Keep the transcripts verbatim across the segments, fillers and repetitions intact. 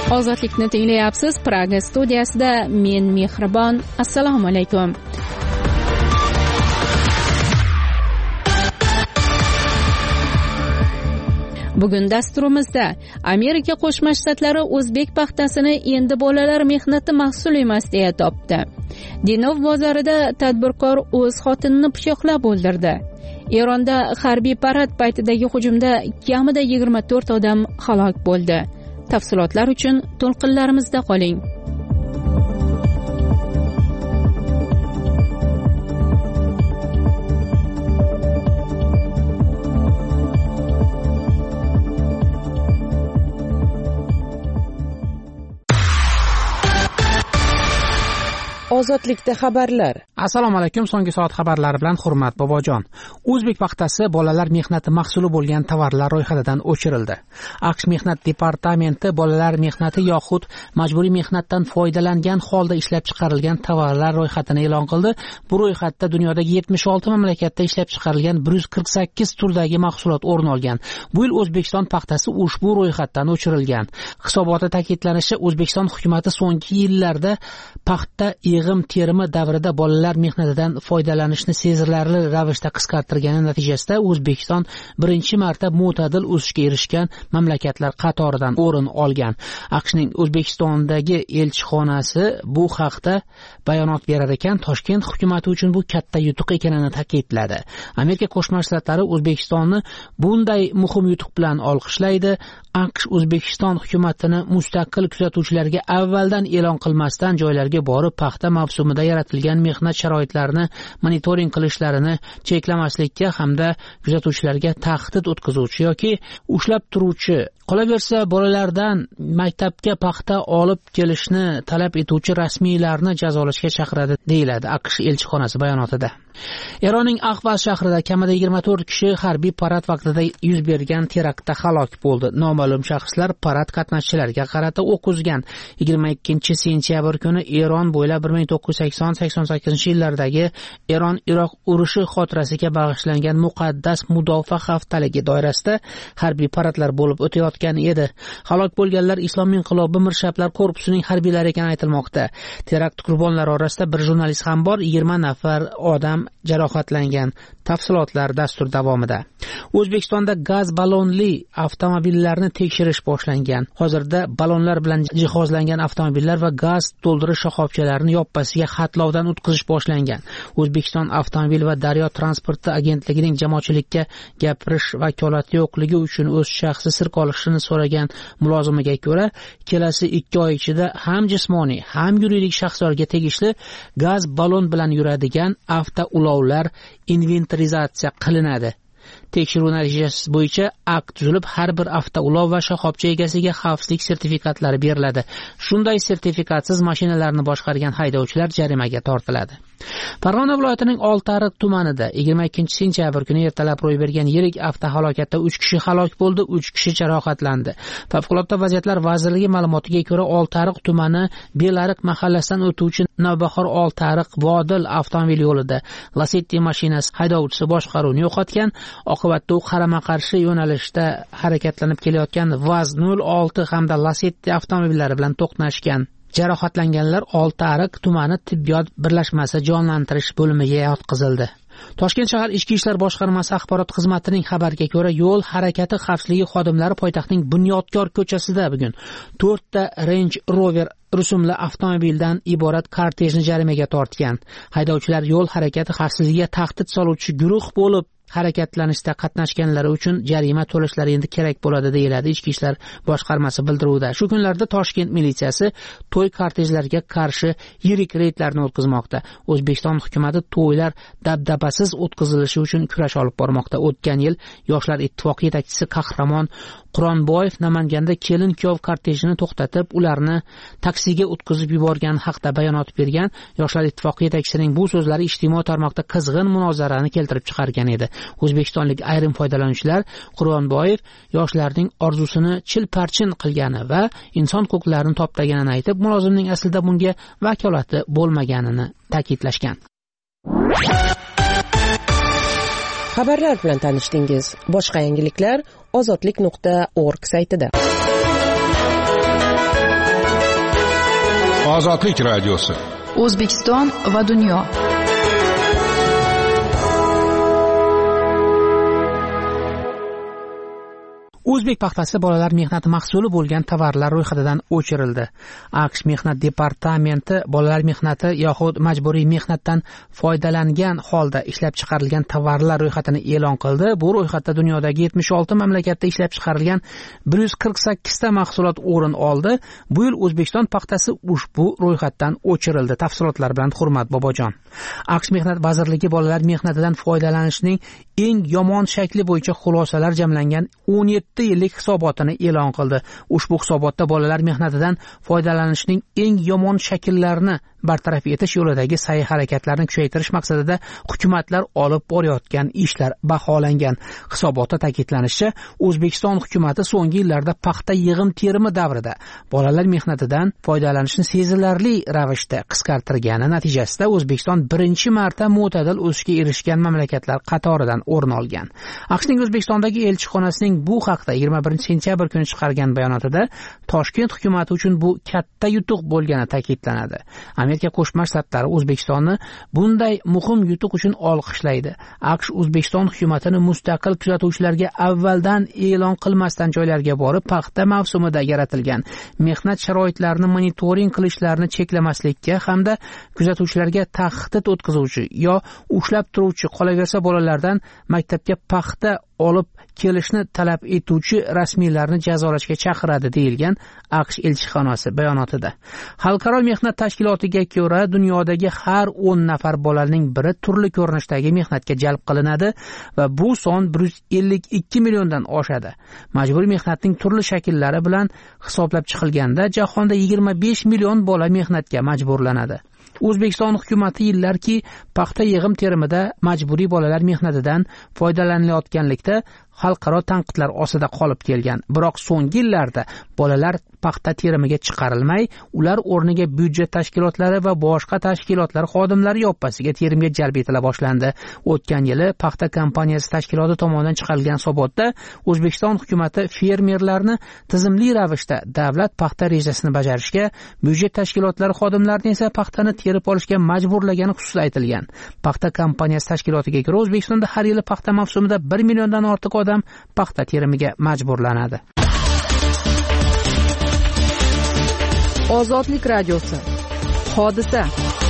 Ozodlikni tinglayapsiz. Praga studiyasida men Mehribon. Assalomu alaykum. Bugun dasturimizda Amerika Qo'shma Shtatlari o'zbek paxtasini endi bolalar mehnati mahsuli emas deya topdi. Denov bozorida tadbirkor o'z xotinini pichoqlab o'ldirdi. Eronda harbiy parad paytidagi hujumda kamida yigirma to'rt odam halok bo'ldi. Tafsilotlar uchun to'lqinlarimizda qoling. Ozodlikda xabarlar. Assalomu alaykum. So'nggi soat xabarlari bilan Hurmat Bobojon. O'zbek paxtasi bolalar mehnati mahsuli bo'lgan tovarlar ro'yxatidan o'chirildi. AQSh Mehnat departamenti bolalar mehnati yoxud majburiy mehnatdan foydalangan holda ishlab chiqarilgan tovarlar ro'yxatini e'lon qildi. Bu ro'yxatda dunyodagi yetmish olti mamlakatda ishlab chiqarilgan bir yuz qirq sakkiz turdagi mahsulot o'rin olgan. Bu yil O'zbekiston paxtasi ushbu ro'yxatdan o'chirilgan. Hisobotda ta'kidlanishicha, O'zbekiston hukumatı so'nggi yillarda paxta yig'im terimi davrida bolalar mehnatidan foydalanishni sezilarli ravishda qisqartirgani natijasida O'zbekiston birinchi marta mo'tadil o'sishga erishgan mamlakatlar qatoridan o'rin olgan. AQShning O'zbekistondagi elchixonasi bu haqda bayonot berar ekan, Toshkent hukumati uchun bu katta yutuq ekanini ta'kidladi. Amerika Qo'shma Shtatlari O'zbekistonni bunday muhim yutuq bilan olqishlaydi. AQSh O'zbekiston hukumatini mustaqil kuzatuvchilarga avvaldan e'lon qilmasdan joylarga borib paxta mavsumida yaratilgan mehnat sharoitlarini monitoring qilishlarini cheklamaslikka hamda kuzatuvchilarga tahdid o'tkazuvchi yoki ushlab turuvchi, qolaversa bolalardan maktabga paxta olib kelishni talab etuvchi rasmiylarni jazolashga chaqiradi, deyiladi AQSh elchixonasi bayonotida. Eronning Ahvaz shahrida kamida yigirma to'rt kishi harbiy parad vaqtida yuz bergan teraktda halok bo'ldi. Noma'lum shaxslar parad qatnashchilariga qarata o'q uzgan. yigirma ikkinchi sentyabr kuni Eron bo'ylab bir ming to'qqiz yuz sakson sakson sakkizinchi yillardagi Eron-Iroq urushi xotirasiga bag'ishlangan muqaddas mudofaa haftaligi doirasida harbiy paradlar bo'lib o'tayotgan edi. Halok bo'lganlar Islom inqilobi mirshablar korpusining harbiylari ekani aytilmoqda. Terakt qurbonlari orasida bir jurnalist ham bor, yigirma nafar odam jarohatlangan. Tafsilotlar dastur davomida. O'zbekistonda gaz ballonli avtomobillarni tekshirish boshlangan. Hozirda ballonlar bilan jihozlangan avtomobillar va gaz to'ldirish shoxobchalarini yoppasiga xatlovdan o'tkazish boshlangan. O'zbekiston avtomobil va daryo transporti agentligining jamoatchilikka gapirish vakolati yo'qligi uchun o'z shaxsi sir qolishini so'ragan mulozimiga ko'ra, kelasi ikki oy ichida ham jismoniy, ham yuridik shaxslarga tegishli gaz ballon bilan yuradigan avtoulovlar inventarizatsiya qilinadi. Tekshiruv natijasi bo'yicha akt tuzilib, har bir avtoulov va shoxobcha egasiga xavfsizlik sertifikatlari beriladi. Shunday sertifikatsiz mashinalarni boshqargan haydovchilar jarimaga tortiladi. Farg'ona viloyatining Oltiariq tumanida yigirma ikkinchi sentyabr kuni ertalab ro'y bergan yirik avtohalokatda uch kishi halok bo'ldi, uch kishi jarohatlandi. Favqulodda vaziyatlar vazirligi ma'lumotiga ko'ra, Oltiariq tumani Belariq mahallasidan o'tuvchi Navbahor Oltiariq Vodil avtomobil yo'lida Lacetti mashinasi haydovchisi boshqaruvni yo'qotgan. Oqibatda u qarama-qarshi yo'nalishda harakatlanib kelayotgan Vaz nol olti hamda Lacetti avtomobillari bilan to'qnashgan. Jarohatlanganlar Oltiariq tumani tibbiyot birlashmasi jonlantirish bo'limiga yotqizildi. Toshkent shahar Ichki ishlar boshqarmasi axborot xizmatining xabariga ko'ra, yo'l harakati xavfsizligi xodimlari poytaxtning Bunyodkor ko'chasida bugun to'rtta Range Rover rusumli avtomobildan iborat kortejni jarimaga tortgan. Haydovchilar yo'l harakati xavfsizligiga tahdid soluvchi guruh bo'lib harakatlanishda qatnashganlari uchun jarima to'lashlari endi kerak bo'ladi, deyiladi Ichki ishlar boshqarmasi bildiruvida. Shu kunlarda Toshkent militsiyasi to'y kortejlariga qarshi yirik reydlarni o'tkazmoqda. O'zbekiston hukumatı to'ylar dabdabasiz o'tkazilishi uchun kurash olib bormoqda. O'tgan yil Yoshlar ittifoqi yetakchisi Qahramon Quronboyev Namanganda kelin-kuyov kortejini to'xtatib, ularni taksiga o'tkazib yuborgan haqida bayonot bergan. Yoshlar ittifoqi yetakchisining bu so'zlari ijtimoiy tarmoqda qizg'in munozarani keltirib chiqargan edi. O'zbekistonlik ayrim foydalanuvchilar Quronboyev yoshlarning orzusini chil-parchin qilgani va inson huquqlarini toptaganini aytib, mulozimning aslida bunga vakolati bo'lmaganini ta'kidlashgan. Xabarlar bilan tanishdingiz. Boshqa yangiliklar ozodlik nuqta org saytida. Ozodlik radiosi. O'zbekiston va dunyo. O'zbek paxtasi bolalar mehnati mahsuli bo'lgan tovarlar ro'yxatidan o'chirildi. AQSh mehnat departamenti bolalar mehnati yoxud majburiy mehnatdan foydalangan holda ishlab chiqarilgan tovarlar ro'yxatini e'lon qildi. Bu ro'yxatda dunyodagi yetmish olti mamlakatda ishlab chiqarilgan bir yuz qirq sakkiz ta mahsulot o'rin oldi. Bu yil O'zbekiston paxtasi ushbu ro'yxatdan o'chirildi. Tafsilotlar bilan Hurmat Bobojon. AQSh mehnat vazirligi bolalar mehnatidan foydalanishning eng yomon shakli bo'yicha xulosalar jamlangan o'n yetti yillik hisobotini e'lon qildi. Ushbu hisobotda bolalar mehnatidan foydalanishning eng yomon shakllarini bartaraf etish yo'lidagi sa'y-harakatlarni kuchaytirish maqsadida hukumatlar olib borayotgan ishlar baholangan. Hisobotda ta'kidlanishicha, O'zbekiston hukumatı so'nggi yillarda paxta yig'im-terimi davrida bolalar mehnatidan foydalanishni sezilarli ravishda qisqartirgani natijasida O'zbekiston birinchi marta mo'tadil o'sishga erishgan mamlakatlar qatoridan o'rin olgan. AQShning O'zbekistondagi elchixonasining bu haqda yigirma birinchi sentyabr kuni chiqargan bayonotida Toshkent hukumati uchun bu katta yutuq bo'lgani ta'kidlanadi. Amerika Qo'shma Shtatlari O'zbekistonni bunday muhim yutuq uchun olqishlaydi. AQSh O'zbekiston hukumatini mustaqil kuzatuvchilarga avvaldan e'lon qilmasdan joylarga borib, paxta mavsumida yaratilgan mehnat sharoitlarini monitoring qilishlarini cheklamaslikka hamda kuzatuvchilarga tahdid o'tkazuvchi yo ushlab turuvchi, qolaversa bolalardan maktabga paxta olib kelishni talab etuvchi rasmiylarni jazolashga chaqiradi deyilgan AQSh elchixonasi bayonotida. Xalqaro mehnat tashkilotiga ko'ra, dunyodagi har o'n nafar bolaning biri turli ko'rinishdagi mehnatga jalb qilinadi va bu son bir yuz ellik ikki milliondan oshadi. Majburiy mehnatning turli shakllari bilan hisoblab chiqilganda jahonda yigirma besh million bola mehnatga majburlanadi. O'zbekiston hukumati yillarki paxta yig'im terimida majburiy bolalar mehnatidan foydalanilayotganlikda xalqaro tanqidlar ostida qolib kelgan. Biroq so'nggi yillarda bolalar paxta terimiga chiqarilmay, ular o'rniga byudjet tashkilotlari va boshqa tashkilotlar xodimlari yoppasiga terimga jalb etila boshlandi. O'tgan yili paxta kompaniyasi tashkiloti tomonidan chiqarilgan hisobotda O'zbekiston hukumati fermerlarni tizimli ravishda davlat paxta rejasini bajarishga, byudjet tashkilotlari xodimlarini esa paxtani terib olishga majburlagani xususida aytilgan. Paxta kompaniyasi tashkilotiga ko'ra, O'zbekistonda har yili paxta mavsumida bir milliondan ortiq odam paxta terimiga majburlanadi. Ozodlik radiosi. Hodisa.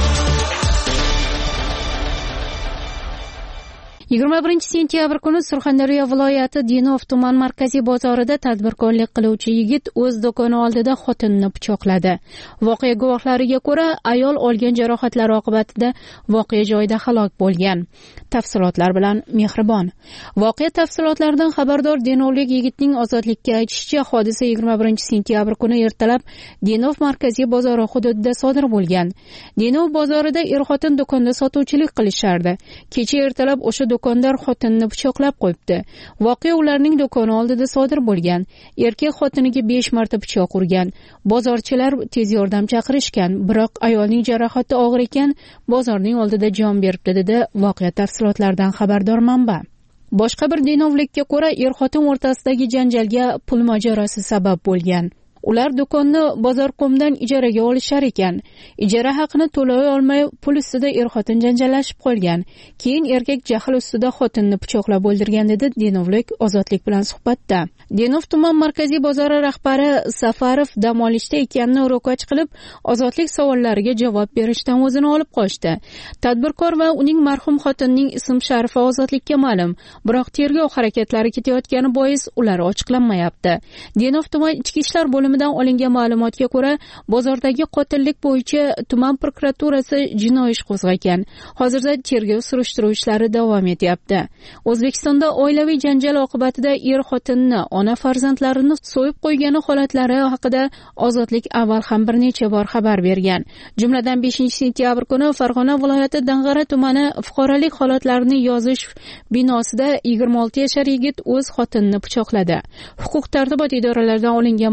yigirma birinchi sentyabr kuni Surxondaryo viloyati Denov tuman markaziy bozorida tadbirkorlik qiluvchi yigit o'z do'koni oldida xotinini pichoqladi. Voqea guvohlariga ko'ra, ayol olgan jarohatlari oqibatida voqea joyida halok bo'lgan. Tafsilotlar bilan Mehribon. Voqea tafsilotlaridan xabardor denovlik yigitning ozodlikka aytishicha, hodisa yigirma birinchi sentyabr kuni ertalab Denov markaziy bozori hududida sodir bo'lgan. Denov bozorida er-xotin do'konda sotuvchilik qilishardi. Kecha ertalab o'sha do'kondor xotinini pichoqlab qo'yibdi. Voqea ularning do'koni oldida sodir bo'lgan. Erkak xotiniga besh marta pichoq urgan. Bozorchilar tez yordam chaqirishgan, biroq ayolning jarohati og'ir ekan, bozorning oldida jon beribdi, dedi voqea tafsilotlaridan xabardor manba. Boshqa bir denovlikka ko'ra, er-xotin o'rtasidagi janjalga pul mojarosi sabab bo'lgan. Ular do'konni bozorqomdan ijaraga olishar ekan. Ijara haqini to'lay olmay, pul ustida er-xotin janjallashib qolgan. Keyin erkak jahl ustida xotinni pichoqlab o'ldirgan, dedi Denovlik Ozodlik bilan suhbatda. Denov tuman markaziy bozori rahbari Safarov dam olishda ekanini ro'kach qilib, Ozodlik savollariga javob berishdan o'zini olib qochdi. Tadbirkor va uning marhum xotinining ism-sharifi Ozodlikka ma'lum, biroq tergov harakatlari ketayotgani bois ular ochiqlanmayapti. Denov tuman ichki ishlar bo'limi olingan ma'lumotga ko'ra, bozordagi qotillik bo'yicha tuman prokuraturasi jinoiy ish qo'zg'agan. Hozirda tergov surishtiruv ishlari davom etyapti. O'zbekistonda oilaviy janjal oqibatida er-xotinni, ona farzandlarini so'yib qo'ygani holatlari haqida Ozodlik avval ham bir necha bor xabar bergan. Jumladan beshinchi sentyabr kuni Farg'ona viloyati Dang'ara tumani fuqarolik holatlarini yozish binosida yigirma olti yashar yigit o'z xotinini pichoqladi. Huquq tartibot idoralaridan olingan ma'lumotga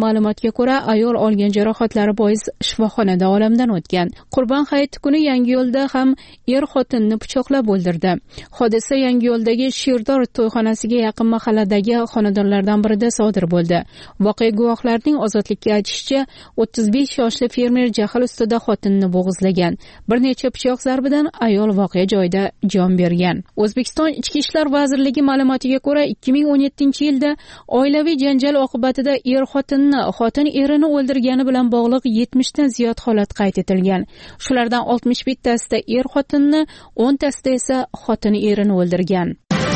ma'lumotiga ko'ra, ayol olgan jarohatlari bois shifoxonada olamdan o'tgan. Qurbon hayiti kuni Yangiyo'lda ham er xotinni pichoqlab o'ldirdi. Hodisa Yangiyo'ldagi Shirdor to'yxonasiga yaqin mahalladagi xonadonlardan birida sodir bo'ldi. Voqea guvohlarining ozodlikka aytishicha, o'ttiz besh yoshli fermer jahl ustida xotinni bo'g'izlagan. Bir necha pichoq zarbidan ayol voqea joyida jon bergan. O'zbekiston Ichki ishlar vazirligi ma'lumotiga ko'ra, ikki ming o'n yettinchi yilda oilaviy janjal oqibatida er xotinni, xotin erini o'ldirgani bilan bog'liq yetmishdan ziyod holat qayd etilgan. Shulardan oltmish bittasida er xotinni, o'ntasida esa xotin erini o'ldirgan.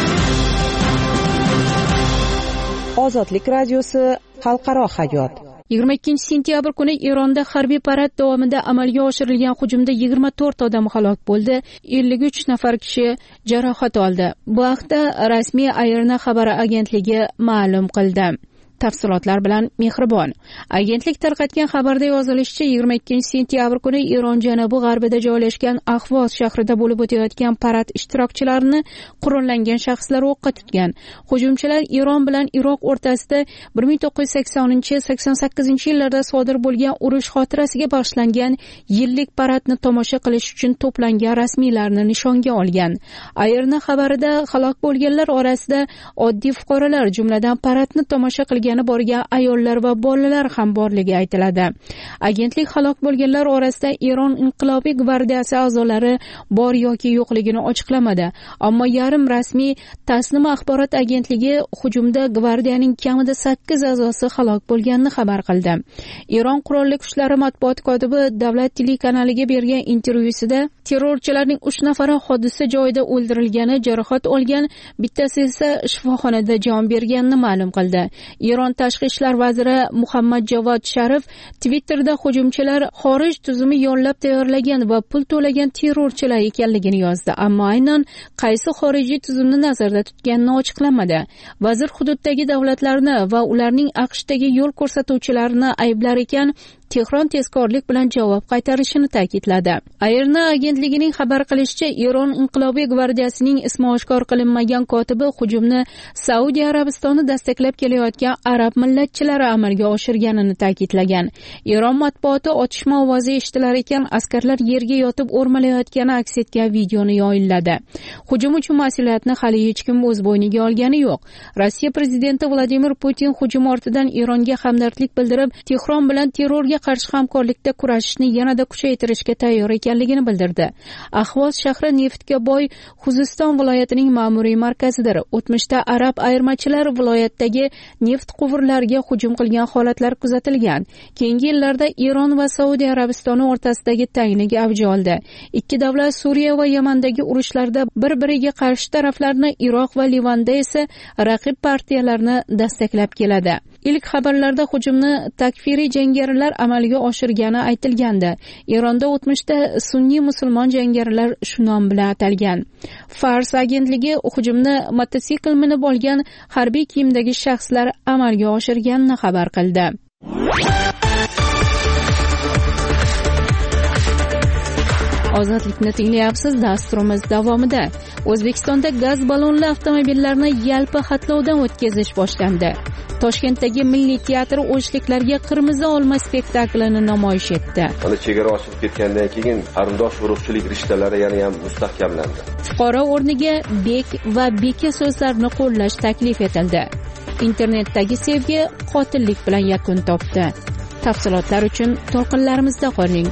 Ozodlik radiosi xalqaro hayot. yigirma ikkinchi sentyabr kuni Eronda harbiy parad davomida amalga oshirilgan hujumda yigirma to'rt odam halok bo'ldi, ellik uch nafar kishi jarohat oldi. Bu haqda rasmiy Ayirna xabar agentligi ma'lum qildi. Tafsilotlar bilan Mehribon. Agentlik tarqatgan xabarda yozilishicha, yigirma ikkinchi sentyabr kuni Eron janubi g'arbida joylashgan Ahvoz shahrida bo'lib o'tayotgan parad ishtirokchilarini qurollangan shaxslar o'qqa tutgan. Hujumchilar Eron bilan Iroq o'rtasida bir ming to'qqiz yuz saksoninchi sakson sakkizinchi yillarda sodir bo'lgan urush xotirasiga bag'ishlangan yillik paradni tomosha qilish uchun to'plangan rasmiylarni nishonga olgan. Ayirna xabarida halok bo'lganlar orasida oddiy fuqarolar, jumladan paradni tomosha qilgan borgan ayollar va bolalar ham borligi aytiladi. Agentlik halok bo'lganlar orasida Eron inqilobiy gvardiyasi a'zolari bor yoki yo'qligini ochiqlamadi, ammo yarim rasmiy Tasnim axborot agentligi hujumda gvardiyaning kamida sakkiz a'zosi halok bo'lganini xabar qildi. Eron qurolli kuchlari matbuot kotibi davlat telekanaliga bergan intervyusida terrorchilarning uch nafari hodisa joyida o'ldirilgani, jarohat olgan, bittasi esa shifoxonada jon berganini ma'lum qildi. Eron tashqi ishlar vaziri Muhammad Javod Sharif Twitterda hujumchilar xorij tuzumi yollab tayyorlagan va pul to'lagan terrorchilar ekanligini yozdi, ammo aynan qaysi xorijiy tuzumni nazarda tutganini ochiqlamadi. Vazir hududdagi davlatlarni va ularning AQShdagi yo'l ko'rsatuvchilarini ayblar ekan, Tehron tezkorlik bilan javob qaytarishini ta'kidladi. Ayirna agentligining xabar qilishicha, Eron inqilobiy gvardiyasining ismi oshkor qilinmagan kotibi hujumni Saudiya Arabistoni dastaklab kelayotgan arab millatchilari amalga oshirganini ta'kidlagan. Eron matbuoti otishma ovozi eshitilar ekan, askarlar yerga yotib o'rmalayotgani aks etgan videoni yoyinladi. Hujum uchun mas'uliyatni hali hech kim o'z bo'yniga olgani yo'q. Rossiya prezidenti Vladimir Putin hujum ortidan Eronga hamdardlik bildirib, Tehron bilan terrorga qarshi hamkorlikda kurashishni yanada kuchaytirishga tayyor ekanligini bildirdi. Ahvoz shahri neftga boy Xuziston viloyatining ma'muriy markazidir. O'tmishda arab ayirmachilari viloyatdagi neft quvurlariga hujum qilgan holatlar kuzatilgan. Keyingi yillarda Eron va Saudiya Arabistoni o'rtasidagi tanglik avj oldi. Ikki davlat Suriya va Yamandagi urushlarda bir-biriga qarshi taraflarni, Iroq va Livanda esa raqib partiyalarni dastaklab keladi. Ilk xabarlarda hujumni takfiriy jangarilar amalga oshirgani aytilgandi. Eronda o'tmishda sunniy musulmon jangarilar shu nom bilan atalgan. Fars agentligi hujumni mototsikl minib olgan harbiy kiyimdagi shaxslar amalga oshirganini xabar qildi. Ozodlikni tinglayapsiz. Dasturimiz davomida O'zbekistonda gaz ballonli avtomobillarni yalpi xatlovdan o'tkazish boshlandi. Toshkentdagi Milliy teatr o'shliklarga qirmizi olma spektaklini namoyish etdi. Mana chegara ochilib ketgandan keyin qarindosh urug'chilik rishtalari yana ham mustahkamlandi. Fuqaro o'rniga bek va beka so'zlarini qo'llash taklif etildi. Internetdagi sevgi qotillik bilan yakun topdi. Tafsilotlar uchun to'lqinlarimizda qoling.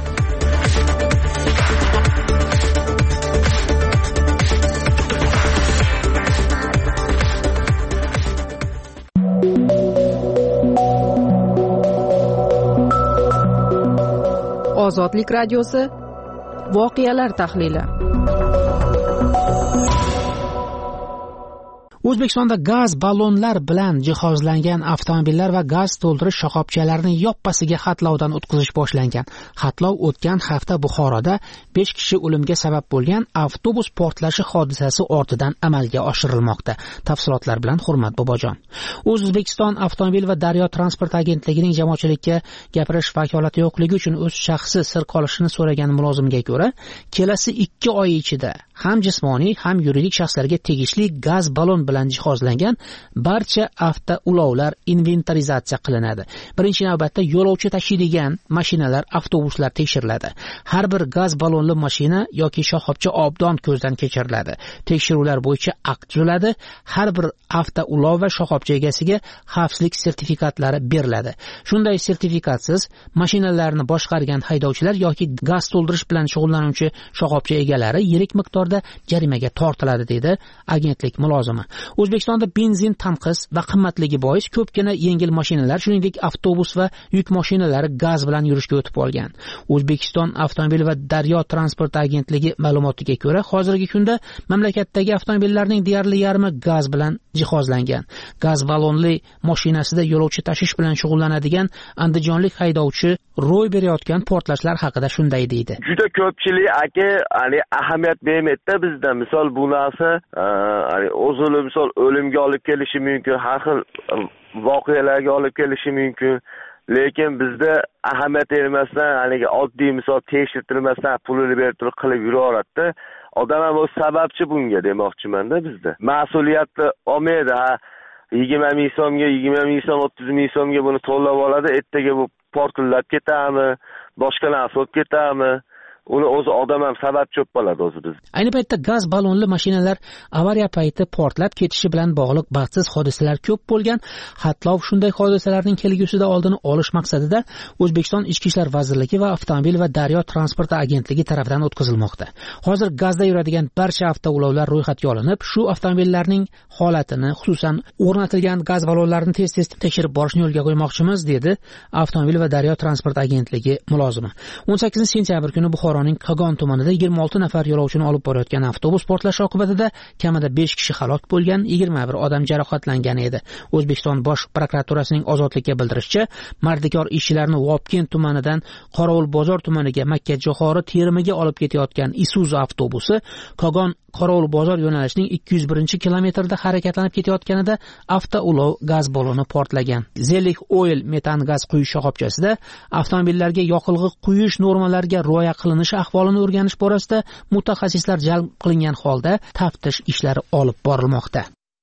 Ozodlik radiosi voqealar tahlili. O'zbekistonda gaz ballonlar bilan jihozlangan avtomobillar va gaz to'ldirish shoxobchalarini yoppasiga xatlovdan o'tkazish boshlangan. Xatlov o'tgan hafta Buxoroda besh kishi o'limga sabab bo'lgan avtobus portlashi hodisasi ortidan amalga oshirilmoqda. Tafsilotlar bilan Hurmat Bobojon. O'zbekiston avtomobil va daryo transport agentligining jamoatchilikka gapirish vakolati yo'qligi uchun o'z shaxsi sir qolishini so'ragan mulozimga ko'ra, kelasi ikki oy ichida ham jismoniy, ham yuridik shaxslarga tegishli gaz ballon bilan bilan jihozlangan barcha avtoulovlar inventarizatsiya qilinadi. Birinchi navbatda yo'lovchi tashiydigan mashinalar, avtobuslar tekshiriladi. Har bir gaz ballonli mashina yoki shoxobcha obdon ko'zdan kechiriladi. Tekshiruvlar bo'yicha akt tuziladi. Har bir avtoulov va shoxobcha egasiga xavfsizlik sertifikatlari beriladi. Shunday sertifikatsiz mashinalarni boshqargan haydovchilar yoki gaz to'ldirish bilan shug'ullanuvchi shoxobcha egalari yirik miqdorda jarimaga tortiladi, dedi agentlik mulozimi. O'zbekistonda benzin tanqis va qimmatligi bois ko'pgina yengil mashinalar, shuningdek avtobus va yuk mashinalari gaz bilan yurishga o'tib olgan. O'zbekiston avtomobil va daryo transport agentligi ma'lumotiga ko'ra, hozirgi kunda mamlakatdagi avtomobillarning deyarli yarmi gaz bilan jihozlangan. Gaz ballonli mashinasida yo'lovchi tashish bilan shug'ullanadigan andijonlik haydovchi ro'y berayotgan portlashlar haqida shunday deydi. Juda ko'pchilik aka, hani ahamiyat bermaydi bizda. Misol bu narsa, hani o'zini misol o'limga olib kelishi mumkin, har xil voqealarga olib kelishi mumkin. Lekin bizda ahamiyat bermasdan, hani oddiy misol tekshirtirmasdan pulini berib turib qilib yuraveradi. Odam ham o'z sababchi bunga demoqchiman-da bizda. Mas'uliyatni olmaydi, ha yigirma ming so'mga, yigirma ming so'm, o'ttiz ming so'mga buni to'lab oladi, ertaga bu portlab ketami, boshqa narsa bo'lib ketami? Uni o'zi odam ham sababchi bo'ladi o'zi biz. Ayni paytda gaz ballonli mashinalar avariya payti portlab ketishi bilan bog'liq baxtsiz hodisalar ko'p bo'lgan. Hatlov shunday hodisalarning kelgusida oldini olish maqsadida O'zbekiston Ichki ishlar vazirligi va avtomobil va daryo transporti agentligi tomonidan o'tkazilmoqda. Hozir gazda yuradigan barcha avtoulovlar ro'yxatga olinib, shu avtomobillarning holatini, xususan o'rnatilgan gaz ballonlarini tez-tez tekshirib borishni yo'lga qo'ymoqchimiz, dedi avtomobil va daryo transporti agentligi mulozimi. o'n sakkizinchi sentyabr kuni Buxoro Kogon tumanida yigirma olti nafar yo'lovchini olib borayotgan avtobus portlashi oqibatida kamida besh kishi halok bo'lgan, yigirma bir odam jarohatlangan edi. O'zbekiston Bosh prokuraturasining Ozodlikka bildirishicha, mardikor ishchilarni Vobkent tumanidan Qorovulbozor tumaniga Makkajo'xori terimiga olib ketayotgan Isuzu avtobusi Kogon Qorovulbozor yo'nalishining ikki yuz birinchi kilometrida harakatlanib ketayotganida avtoulov gaz balloni portlagan. Zelix Oil metan gaz quyish shoxobchasida avtomobillarga yoqilg'i quyish normalariga rioya qilinishi ahvolini o'rganish borasida mutaxassislar jalb qilingan holda taftish ishlari olib borilmoqda.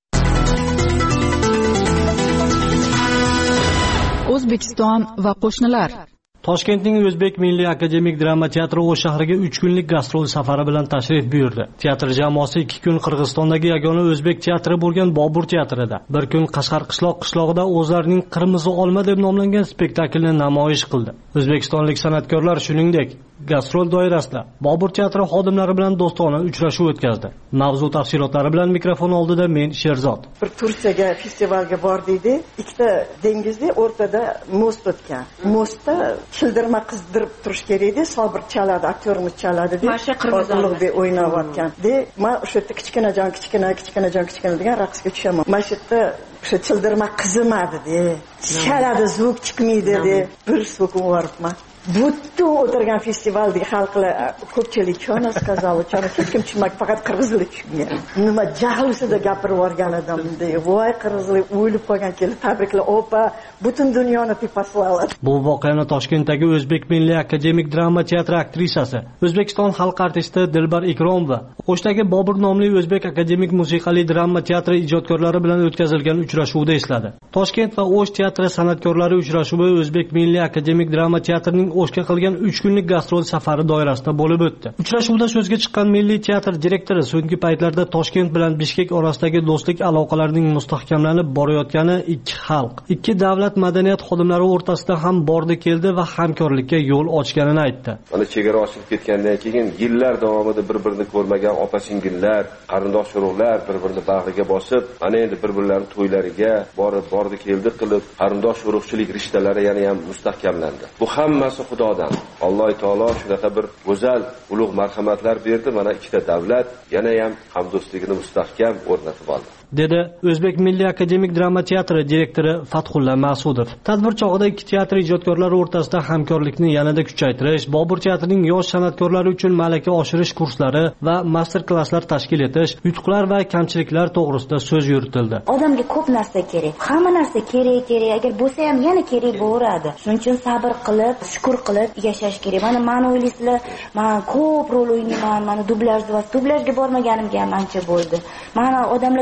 O'zbekiston va qo'shnilar. Toshkentning O'zbek Milliy akademik drama teatri O'sh shahriga uch kunlik gastrol safari bilan tashrif buyurdi. Teatr jamoasi ikki kun Qirg'izistondagi yagona o'zbek teatri bo'lgan Bobur teatrida, bir kun Qashqar qishloq qishlog'ida o'zlarining Qirmizi olma deb nomlangan spektaklni namoyish qildi. O'zbekistonlik san'atkorlar shuningdek gastrol doirasida Bobur teatri xodimlari bilan do'stona uchrashuv o'tkazdi. Mavzu tafsilotlari bilan mikrofon oldida men Sherzod. Bir Turkiyaga festivalga bordik. Ikkita dengizda o'rtada most o'tgan. Mostda childirma qizdirib turish kerak edi. Sobir chaladi, aktyorimiz chaladi deb. Ulug'bek o'ynayotgan. De, men o'sha yerda kichkinajon, kichkina, kichkinajon, kichkina degan raqsga tushaman. Mana shu yerda o'sha childirma qizimadi de. Chaladi, zvuk chiqmaydi de. Bir so'kib boribman. Butun o'tirgan festivaldagi xalqlar ko'pchilik chona сказала, chona hech kim tushunmaydi, faqat qirg'izlar tushungan. Nima jahlisida gapirib yorgan odam deydi. Voy qirg'izlar o'ylab qolgan kelib tabriklar, opa, butun dunyoni tepasladi. Bu voqeani Toshkentdagi O'zbek Milliy akademik drama teatri aktrisasi, O'zbekiston xalq artisti Dilbar Ikromova, O'shdagi Bobur nomli O'zbek akademik musiqali drama teatri ijodkorlari bilan o'tkazilgan uchrashuvda esladi. Toshkent va O'sh teatri san'atkorlari uchrashuvi O'zbek Milliy akademik drama teatrining O'shga qilgan uch kunlik gastrol safari doirasida bo'lib o'tdi. Uchrashuvda so'zga chiqqan Milliy teatr direktori so'nggi paytlarda Toshkent bilan Bishkek orasidagi do'stlik aloqalarining mustahkamlanib borayotgani, ikki xalq, ikki davlat madaniyat xodimlari o'rtasida ham bordi keldi va hamkorlikka yo'l ochganini aytdi. Mana chegara ochilib ketgandan keyin yillar davomida bir-birini ko'rmagan opa-singillar, qarindosh urug'lar bir-birini bag'riga bosib, ana endi bir-birlarining to'ylariga borib, bordi keldi qilib, qarindosh urug'chilik rishtalari yana ham mustahkamlandi. Bu hammasi Xudodan. Alloh taolo shunaqa bir go'zal, ulug' marhamatlar berdi. Mana ikkita davlat yana ham hamdo'stligini mustahkam o'rnatib oldi, dedi O'zbek Milliy akademik drama teatri direktori Fathulla Mas'udov. Tadbir chog'ida ikki teatr ijodkorlari o'rtasida hamkorlikni yanada kuchaytirish, Bobur teatrining yosh san'atkorlari uchun malaka oshirish kurslari va master klasslar tashkil etish, yutuqlar va kamchiliklar to'g'risida so'z yuritildi. Odamga ko'p narsa kerak, hamma narsa kerak kerak, agar bo'lsa ham yana kerak bo'laradi. Shuning uchun sabr qilib, shukr qilib yashash kerak. Mana men o'ylaysizlar, men ko'p rol o'ynayman, mana dublyaj va dublyajga bormaganimga ham ancha bo'ldi. Mana odamlar topa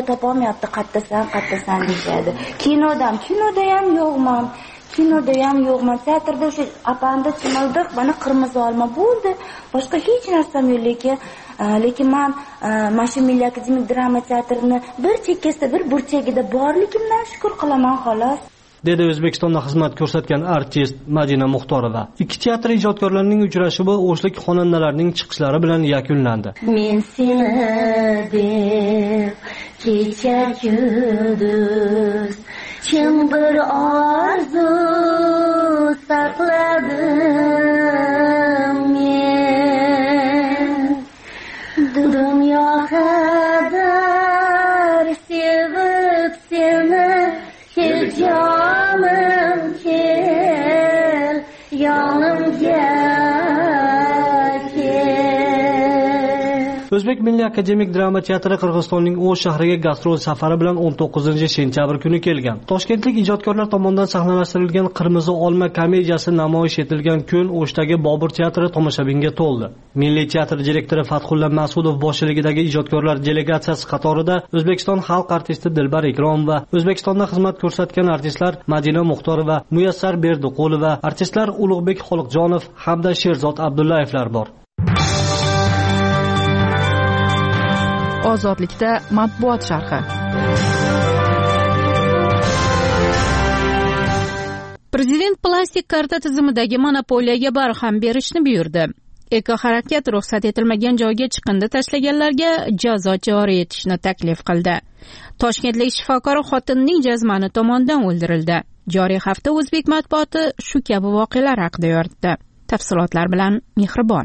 yoqmayapti, qattasan qattasan deyishadi. Kinodan kinoda ham yo'qman, kinoda ham yo'qman. Teatrda o'sha apanda chimildiq, mana qirmizi olma bo'ldi, boshqa hech narsam yo'q. Lekin lekin men mana shu Milliy akademik drama teatrini bir chekkasida, bir burchagida borligimdan shukr qilaman xolos, dedi O'zbekistonda xizmat ko'rsatgan artist Madina Muxtorova. Ikki teatr ijodkorlarining uchrashuvi o'shlik xonandalarning chiqishlari bilan yakunlandi. Men seni deb kecha kunduz chin bir orzu saqladim men, dunyo qadar sevib seni kel jonim kel, yonimga kel. O'zbek Milliy akademik drama teatri Qirg'izistonning O'sh shahriga gastrol safari bilan o'n to'qqizinchi sentyabr kuni kelgan. Toshkentlik ijodkorlar tomonidan sahnalashtirilgan Qirmizi olma komediyasi namoyish etilgan kun O'shdagi Bobur teatri tomoshabinga to'ldi. Milliy teatr direktori Fathulla Mas'udov boshchiligidagi ijodkorlar delegatsiyasi qatorida O'zbekiston xalq artisti Dilbar Ikromova va O'zbekistonda xizmat ko'rsatgan artistlar Madina Muxtorova, Muyassar Berdiqulova, artistlar Ulug'bek Xoliqjonov hamda Sherzod Abdullayevlar bor. Ozodlikda matbuot sharhi. Prezident plastik karta tizimidagi monopoliyaga barham berishni buyurdi. Eko harakat ruxsat etilmagan joyga chiqindi tashlaganlarga jazo joriy etishni taklif qildi. Toshkentlik shifokor xotinining jazmani tomonidan o'ldirildi. Joriy hafta o'zbek matbuoti shu kabi voqealar haqida yoritdi. Tafsilotlar bilan Mehribon.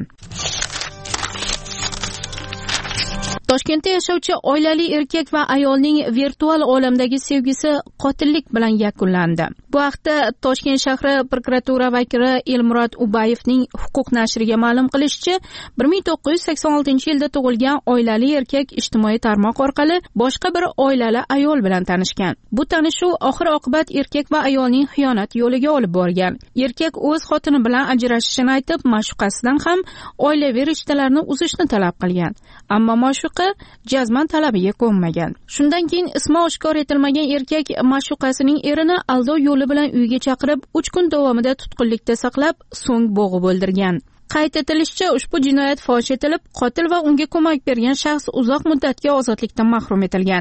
Toshkentda yashovchi oilali erkak va ayolning virtual olamdagi sevgisi qotillik bilan yakunlandi. Bu haqda Toshkent shahri prokuratura vakili Elmurod Ubayevning huquq nashriga ma'lum qilishicha, bir ming to'qqiz yuz sakson oltinchi yilda tug'ilgan oilali erkak ijtimoiy tarmoq orqali boshqa bir oilali ayol bilan tanishgan. Bu tanishuv oxir-oqibat erkak va ayolning xiyonat yo'liga olib borgan. Erkak o'z xotini bilan ajrashishini aytib, ma'shuqasidan ham oilaviy rishtalarni uzishni talab qilgan. Ammo ma'shuqa jazman talabiga ko'nmagan. Shundan keyin ismi oshkor etilmagan erkak ma'shuqasining erini aldov yo'li bilan uyga chaqirib, uch kun davomida tutqunlikda saqlab, so'ng bo'g'ib o'ldirgan. Qayd etilishicha, ushbu jinoyat fosh etilib, qotil va unga ko'mak bergan shaxs uzoq muddatga ozodlikdan mahrum etilgan.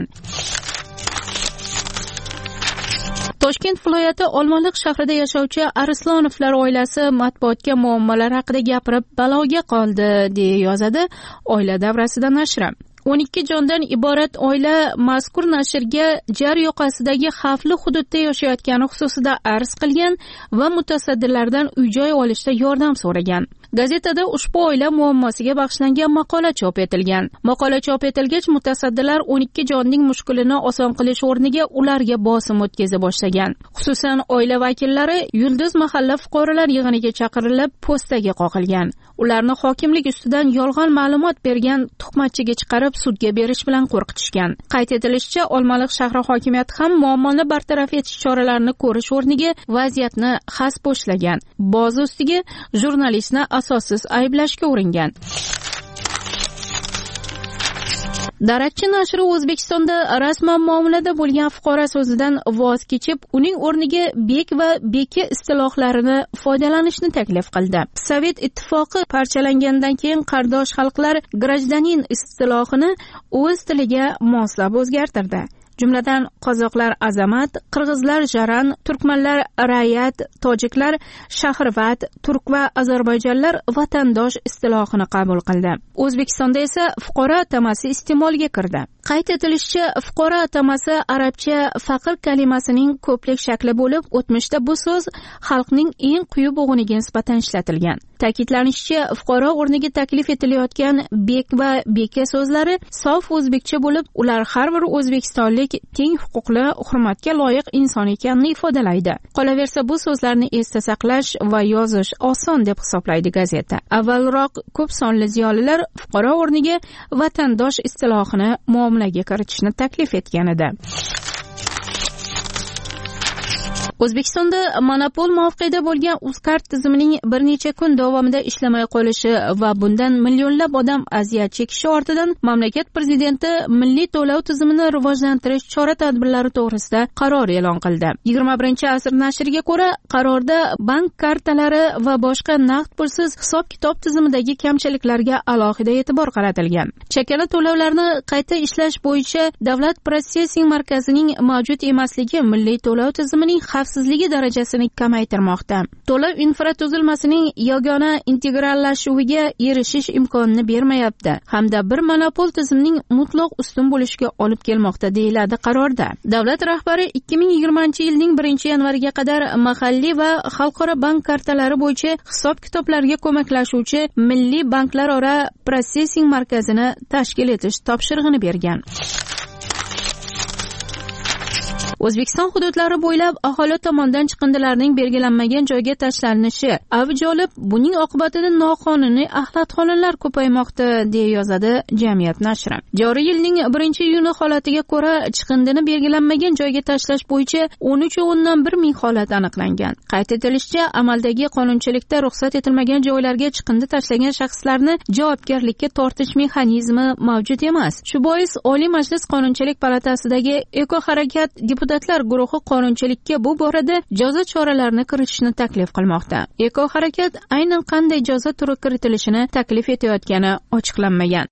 Toshkent viloyati Olmaliq shahrida yashovchi Arislonovlar oilasi matbuotga muammolar haqida gapirib baloga qoldi, deya yozadi Oila davrasida nashri. o'n ikki jondan iborat oila mazkur nashrga jar yoqasidagi xavfli hududda yashayotgani xususida arz qilgan va mutasaddilardan uy-joy olishda yordam so'ragan. Gazetada ushbu oila muammosiga bag'ishlangan maqola chop etilgan. Maqola chop etilgach, mutasaddilar o'n ikki jonning mushkulini oson qilish o'rniga ularga bosim o'tkaza boshlagan. Xususan, oila vakillari Yulduz mahalla fuqarolar yig'iniga chaqirilib, postaga qoqilgan. Ularni hokimlik ustidan yolg'on ma'lumot bergan tuhmatchiga chiqarib sudga berish bilan qo'rqitishgan. Qayd etilishicha, Olmaliq shahri hokimiyati ham muammoni bartaraf etish choralarini ko'rish o'rniga vaziyatni xas boshlagan. Boz ustiga jurnalistni asossiz ayblashga uringan. Darakchi nashri O'zbekistonda rasman muomalada bo'lgan fuqaro so'zidan voz kechib, uning o'rniga bek va beka istilohlarini foydalanishni taklif qildi. Sovet ittifoqi parchalangandan keyin qardosh xalqlar grajdanin istilohini o'z tiliga moslab o'zgartirdi. Jumladan qozoqlar azamat, qirg'izlar jaran, turkmanlar rayat, tojiklar shahrvat, turk va ozarbayjonlar vatandosh istilohini qabul qildi. O'zbekistonda esa fuqaro atamasi iste'molga kirdi. Qayd etilishicha, fuqaro atamasi arabcha faqir kalimasining ko'plik shakli bo'lib, o'tmishda bu so'z xalqning eng quyi bo'g'iniga nisbatan ishlatilgan. Ta'kidlanishicha, fuqaro o'rniga taklif etilayotgan bek va beka so'zlari sof o'zbekcha bo'lib, ular har bir o'zbekistonlik teng huquqli, hurmatga loyiq inson ekanini ifodalaydi. Qolaversa, bu so'zlarni esda saqlash va yozish oson deb hisoblaydi gazeta. Avvalroq ko'p sonli ziyolilar fuqaro o'rniga vatandosh istilohini muomalaga kiritishni taklif etgan edi. O'zbekistonda monopol mavqeda bo'lgan Uzcard tizimining bir necha kun davomida ishlamay qolishi va bundan millionlab odam aziyat chekishi ortidan mamlakat prezidenti milliy to'lov tizimini rivojlantirish chora-tadbirlari to'g'risida qaror e'lon qildi. yigirma birinchi asr nashriga ko'ra, qarorda bank kartalari va boshqa naqd pulsiz hisob-kitob tizimidagi kamchiliklarga alohida e'tibor qaratilgan. Chakana to'lovlarni qayta ishlash bo'yicha davlat protsessing markazining mavjud emasligi milliy to'lov tizimining xavfsizligi darajasini kamaytirmoqda. To'lov infratuzilmasining yagona integrallashuviga erishish imkonini bermayapti hamda bir monopol tizimning mutlaq ustun bo'lishiga olib kelmoqda, deyiladi qarorda. Davlat rahbari ikki ming yigirmanchi yilning birinchi yanvariga qadar mahalliy va xalqaro bank kartalari bo'yicha hisob-kitoblarga ko'maklashuvchi milliy banklararo protsessing markazini tashkil etish topshirig'ini bergan. O'zbekiston hududlari bo'ylab aholi tomonidan chiqindilarning belgilanmagan joyga tashlanishi avj olib, buning oqibatida noqonuniy axlatxonalar ko'paymoqda, deya yozadi Jamiyat nashri. Joriy yilning birinchi iyuni holatiga ko'ra, chiqindini belgilanmagan joyga tashlash bo'yicha o'n uch o'ndan bir ming holat aniqlangan. Qayd etilishicha, amaldagi qonunchilikda ruxsat etilmagan joylarga chiqindi tashlagan shaxslarni javobgarlikka tortish mexanizmi mavjud emas. Shu bois Oliy Majlis Qonunchilik palatasidagi Eko harakat deputatlar guruhi qonunchilikka bu borada jazo choralarini kiritishni taklif qilmoqda. Eko harakat aynan qanday jazo turi kiritilishini taklif etayotgani ochiqlanmagan.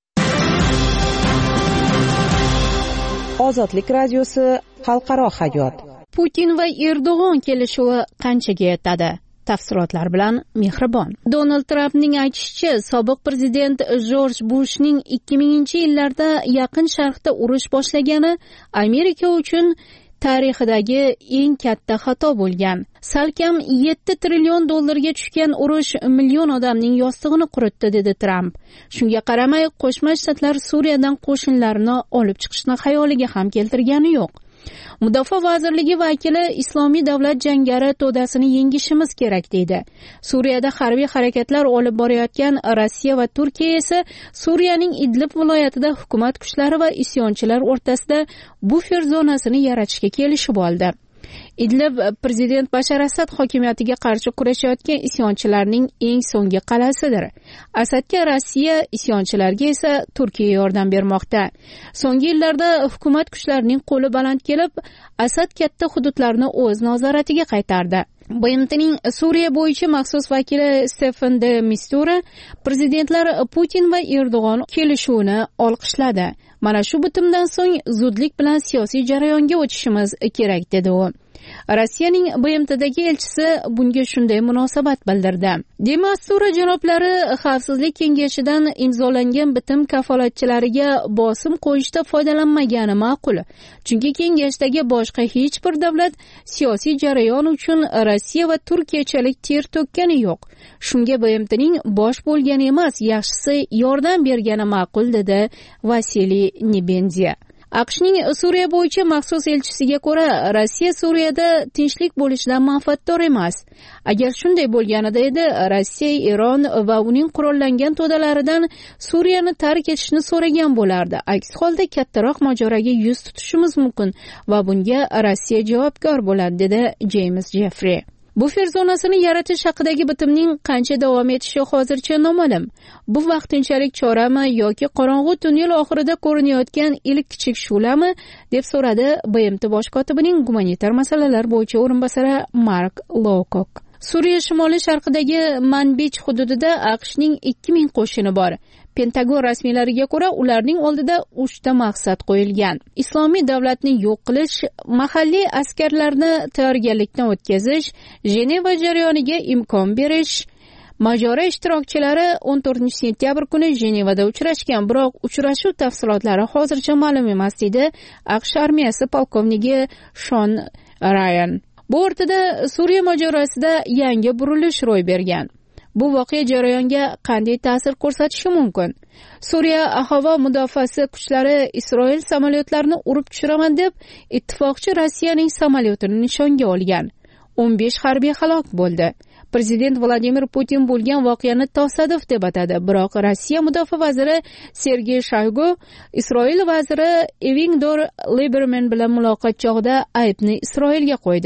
Ozodlik radiosi xalqaro hayot. Putin va Erdo'g'on kelishuvi qanchaga yetadi? Tafsilotlar bilan Mehribon. Donald Trampning aytishicha, sobiq prezident Jorj Bushning ikki minginchi yillarda Yaqin Sharqda urush boshlagani Amerika uchun tarixidagi eng katta xato bo'lgan. Salkam yetti trillion dollarga tushgan urush million odamning yostig'ini quritdi, dedi Tramp. Shunga qaramay, Qo'shma Shtatlar Suriyadan qo'shinlarini olib chiqishni xayoliga ham keltirgani yo'q. Mudofaa vazirligi vakili Islomiy davlat jangari to'dasini yengishimiz kerak deydi. Suriyada harbiy harakatlar olib borayotgan Rossiya va Turkiya esa Suriyaning Idlib viloyatida hukumat kuchlari va isyonchilar o'rtasida bufer zonasini yaratishga kelishib oldi. Idlib prezident Bashar Asad hokimiyatiga qarshi kurashayotgan isyonchilarning eng so'nggi qal'asidir. Asadga Rossiya, isyonchilarga esa Turkiya yordam bermoqda. So'nggi yillarda hukumat kuchlarining qo'li baland kelib, Asad katta hududlarni o'z nazoratiga qaytardi. B M Tning Suriya bo'yicha maxsus vakili Stefan de Mistura prezidentlar Putin va Erdo'g'on kelishuvini olqishladi. Mana shu bitimdan so'ng zudlik bilan siyosiy jarayonga o'tishimiz kerak, dedi u. Rossiyaning B M Tdagi elchisi bunga shunday munosabat bildirdi. De Mistura janoblari Xavfsizlik kengashidan imzolangan bitim kafolatchilariga bosim qo'yishda foydalanmagani ma'qul. Chunki kengashdagi boshqa hech bir davlat siyosiy jarayon uchun Rossiya va Turkiyachalik ter to'kkani yo'q. Shunga B M Tning bosh bo'lgani emas, yaxshisi yordam bergani ma'qul, dedi Vasiliy Nebenziya. AQShning Suriya bo'yicha maxsus elchisiga ko'ra, Rossiya Suriyada tinchlik bo'lishidan manfaatdor emas. Agar shunday bo'lganida edi, Rossiya, Eron va uning qurollangan to'dalaridan Suriyani tark etishni so'ragan bo'lardi. Aks holda kattaroq mojaroga yuz tutishimiz mumkin va bunga Rossiya javobgar bo'ladi, dedi James Jeffrey. Bufer zonasini yaratish haqidagi bitimning qancha davom etishi hozircha noma'lum. Bu vaqtinchalik chorami yoki qorong'u tunnel oxirida ko'rinayotgan ilk kichik shu'lami, deb so'radi B M T bosh kotibining gumanitar masalalar bo'yicha o'rinbosari Mark Lowcock. Suriya shimoliy sharqidagi Manbij hududida AQShning ikki ming qo'shini bor. Pentagon rasmiylariga ko'ra, ularning oldida uchta maqsad qo'yilgan. Islomiy davlatni yo'q qilish, mahalliy askarlarni tayyorgarlikdan o'tkazish, Jeneva jarayoniga imkon berish. Mojaro ishtirokchilari o'n to'rtinchi sentyabr kuni Jenevada uchrashgan, biroq uchrashuv tafsilotlari hozircha ma'lum emas, deydi AQSh armiyasi polkovniki Shon Ryan. Bu o'rtada Suriya mojarosida yangi burilish ro'y bergan. Bu voqea jarayonga qanday ta'sir ko'rsatishi mumkin? Suriya havo mudofaasi kuchlari Isroil samolyotlarini urib tushiraman deb ittifoqchi Rossiyaning samolyotini nishonga olgan. o'n besh harbiy halok bo'ldi. Prezident Vladimir Putin bo'lgan voqeani tasodif deb atadi, biroq Rossiya mudofaa vaziri Sergey Shoygu Isroil vaziri Avigdor Lieberman bilan muloqot chog'ida aybni Isroilga qo'ydi.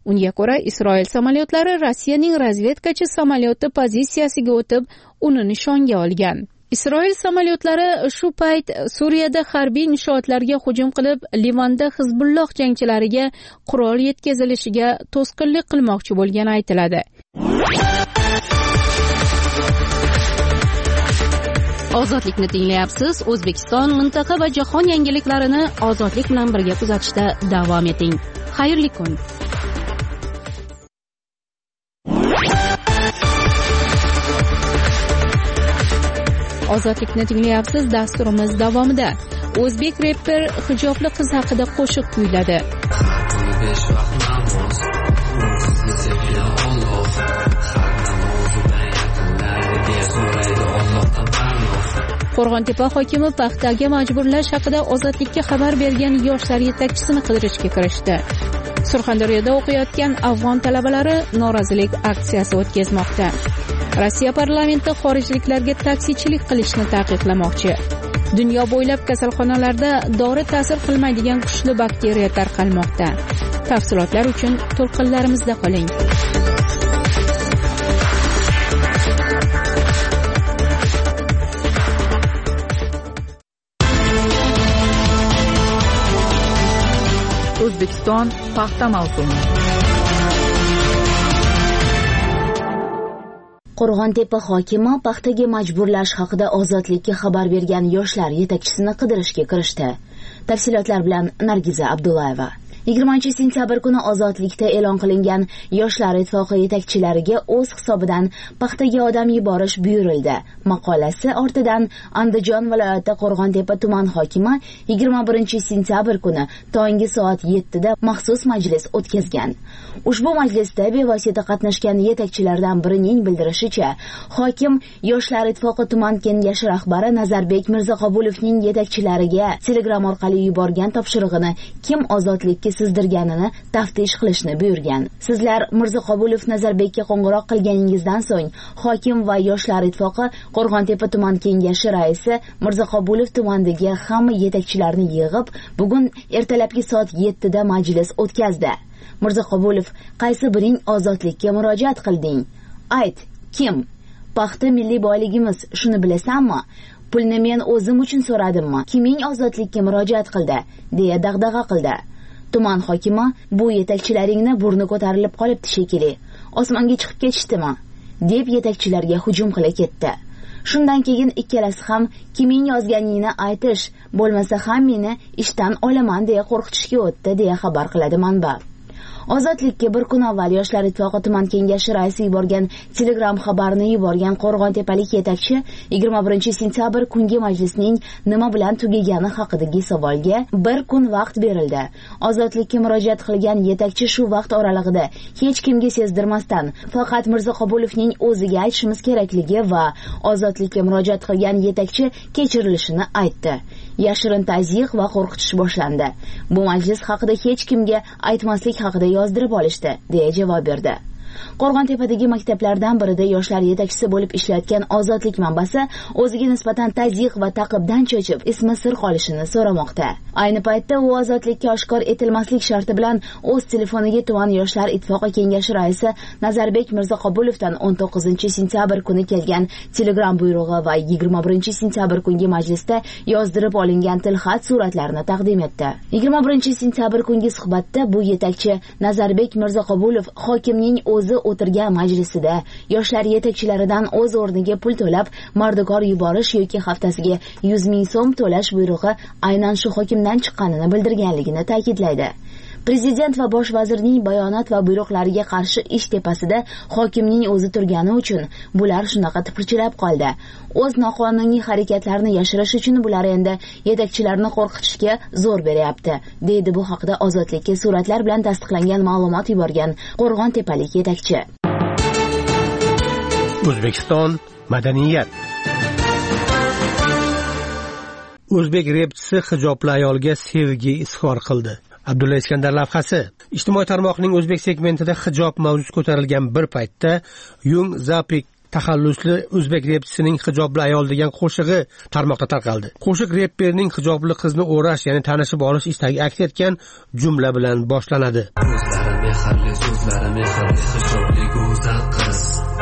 Unga ko'ra, Isroil samolyotlari Rossiyaning razvedkachi samolyoti pozitsiyasiga o'tib, uni nishonga olgan. Isroil samolyotlari shu payt Suriyada harbiy inshootlarga hujum qilib, Livanda Hizbulloh jangchilariga qurol yetkazilishiga to'sqinlik qilmoqchi bo'lgani aytiladi. Ozodlikni tinglayapsiz. O'zbekiston, mintaqa va jahon yangiliklarini ozodlik bilan birga kuzatishda davom eting. Xayrli kun. Ozodlikni tinglayapsiz. Dasturimiz davomida o'zbek reper hijobli qiz haqida qo'shiq kuyladi. Qo'rg'ontepa hokimi paxtaga majburlash haqida ozodlikka xabar bergan yoshlar yetakchisini qidirishga kirishdi. Surxondaryoda o'qiyotgan afg'on talabalari norozilik aksiyasi o'tkazmoqda. Rossiya parlamenti xorijliklarga taksichilik qilishni taqiqlamoqchi. Dunyo bo'ylab kasalxonalarda dori ta'sir qilmaydigan kuchli bakteriya tarqalmoqda. Tafsilotlar uchun to'lqinlarimizda qoling. O'zbekiston paxta mavsumi. Qo'rg'ontepa hokimi paxtaga majburlash haqida ozodlikka xabar bergan yoshlar yetakchisini qidirishga kirishdi. Tafsilotlar bilan Nargiza Abdullayeva. yigirmanchi sentyabr kuni ozodlikda e'lon qilingan Yoshlar ittifoqi yetakchilariga o'z hisobidan paxtaga odam yuborish buyurildi. Maqolasi ortidan Andijon viloyati Qo'rg'ontepa tuman hokimi yigirma birinchi sentyabr kuni tongi soat yettida maxsus majlis o'tkazgan. Ushbu majlisda bevosita qatnashgan yetakchilardan birining bildirishicha, hokim Yoshlar ittifoqi tuman kengashi rahbari Nazarbek Mirzaqobulovning yetakchilariga Telegram orqali yuborgan topshirig'ini kim ozodlikka sizdirganini taftish qilishni buyurgan. Sizlar Mirzaqobulov Nazarbekka qo'ng'iroq qilganingizdan so'ng hokim va Yoshlar ittifoqi Qo'rg'ontepa tuman kengashi raisi Mirzaqobulov tumandagi hamma yetakchilarni yig'ib, bugun ertalabki soat yettida majlis o'tkazdi. Mirzaqobulov, qaysi biring ozodlikka murojaat qilding? Ayt, kim? Paxta milliy boyligimiz, shuni bilasanmi? Pulni men o'zim uchun so'radimmi? Kiming ozodlikka murojaat qildi? deya dag'dag'a qildi. Tuman hokimi, bu yetakchilaringni burni ko'tarilib qolibdi shekilli. Osmonga chiqib ketishdimi? deb yetakchilarga hujum qila ketdi. Shundan keyin ikkalasi ham kiming yozganingni aytish, bo'lmasa ham meni ishdan olaman deya qo'rqitishga o'tdi deya xabar qiladi manba. Ozodlikka bir kun avval Yoshlar ittifoqi tuman kengashi raisi yuborgan Telegram xabarini yuborgan Qo'rg'ontepalik yetakchi yigirma birinchi sentyabr kungi majlisning nima bilan tugagani haqidagi savolga bir kun vaqt berildi. Ozodlikka murojaat qilgan yetakchi shu vaqt oralig'ida hech kimga sezdirmasdan faqat Mirzaqobulovning o'ziga aytishimiz kerakligi va ozodlikka murojaat qilgan yetakchi kechirilishini aytdi. Yashirin tazyiq va qo'rqitish boshlandi. Bu majlis haqida hech kimga aytmaslik haqida yozdirib olishdi, deya javob berdi. Qo'rg'ontepadagi maktablardan birida yoshlar yetakchisi bo'lib ishlayotgan ozodlik manbasi o'ziga nisbatan tazyiq va ta'qibdan cho'chib ismi sir qolishini so'ramoqda. Ayni paytda u ozodlikka oshkor etilmaslik sharti bilan o'z telefoniga tuman yoshlar ittifoqi kengashi raisi Nazarbek Mirzaqobulovdan o'n to'qqizinchi sentyabr kuni kelgan Telegram buyrug'i va yigirma birinchi sentyabr kungi majlisda yozdirib olingan tilxat suratlarini taqdim etdi. yigirma birinchi sentyabr kungi suhbatda bu yetakchi Nazarbek Mirzaqobulov hokimning o'zi o'tirgan majlisida yoshlar yetakchilaridan o'z o'rniga pul to'lab mardikor yuborish yoki haftasiga yuz ming so'm to'lash buyrug'i aynan shu hokimdan chiqqanini bildirganligini ta'kidlaydi. Prezident va bosh vazirning bayonot va buyruqlariga qarshi ish tepasida hokimning o'zi turgani uchun bular shunaqa tipirchilab qoldi. O'z noqonuniy harakatlarini yashirish uchun bular endi yetakchilarni qo'rqitishga zo'r beryapti, deydi bu haqida Ozodlikka suratlar bilan tasdiqlangan ma'lumot yuborgan Qo'rg'ontepalik yetakchi. O'zbekiston madaniyat. O'zbek repchisi hijobli ayolga sevgi izhor qildi. Abdulla Iskandar lavhasi. Ijtimoiy tarmoqning o'zbek segmentida hijob mavzusi ko'tarilgan bir paytda Yung Zapik taxallusli o'zbek repchisining hijobli ayol degan qo'shig'i tarmoqda tarqaldi. Qo'shiq reperning hijobli qizni o'rash, ya'ni tanishib olish istagi aks etgan jumla bilan boshlanadi. mehrli so'zlari mehrli hijobli go'zal qiz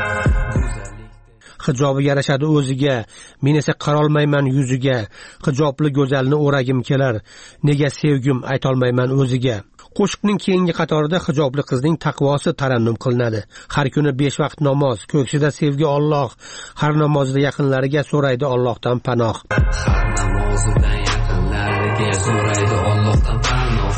hijobi yarashadi o'ziga, men esa qarolmayman yuziga, hijobli go'zalni o'ragim kelar, nega sevgim aytolmayman o'ziga. Qo'shiqning keyingi qatorida hijobli qizning taqvosi tarannum qilinadi. Har kuni besh vaqt namoz, ko'ksida sevgi Alloh, har namozida yaqinlariga so'raydi Allohdan panoh. Har namozida yaqinlariga so'raydi Allohdan panoh.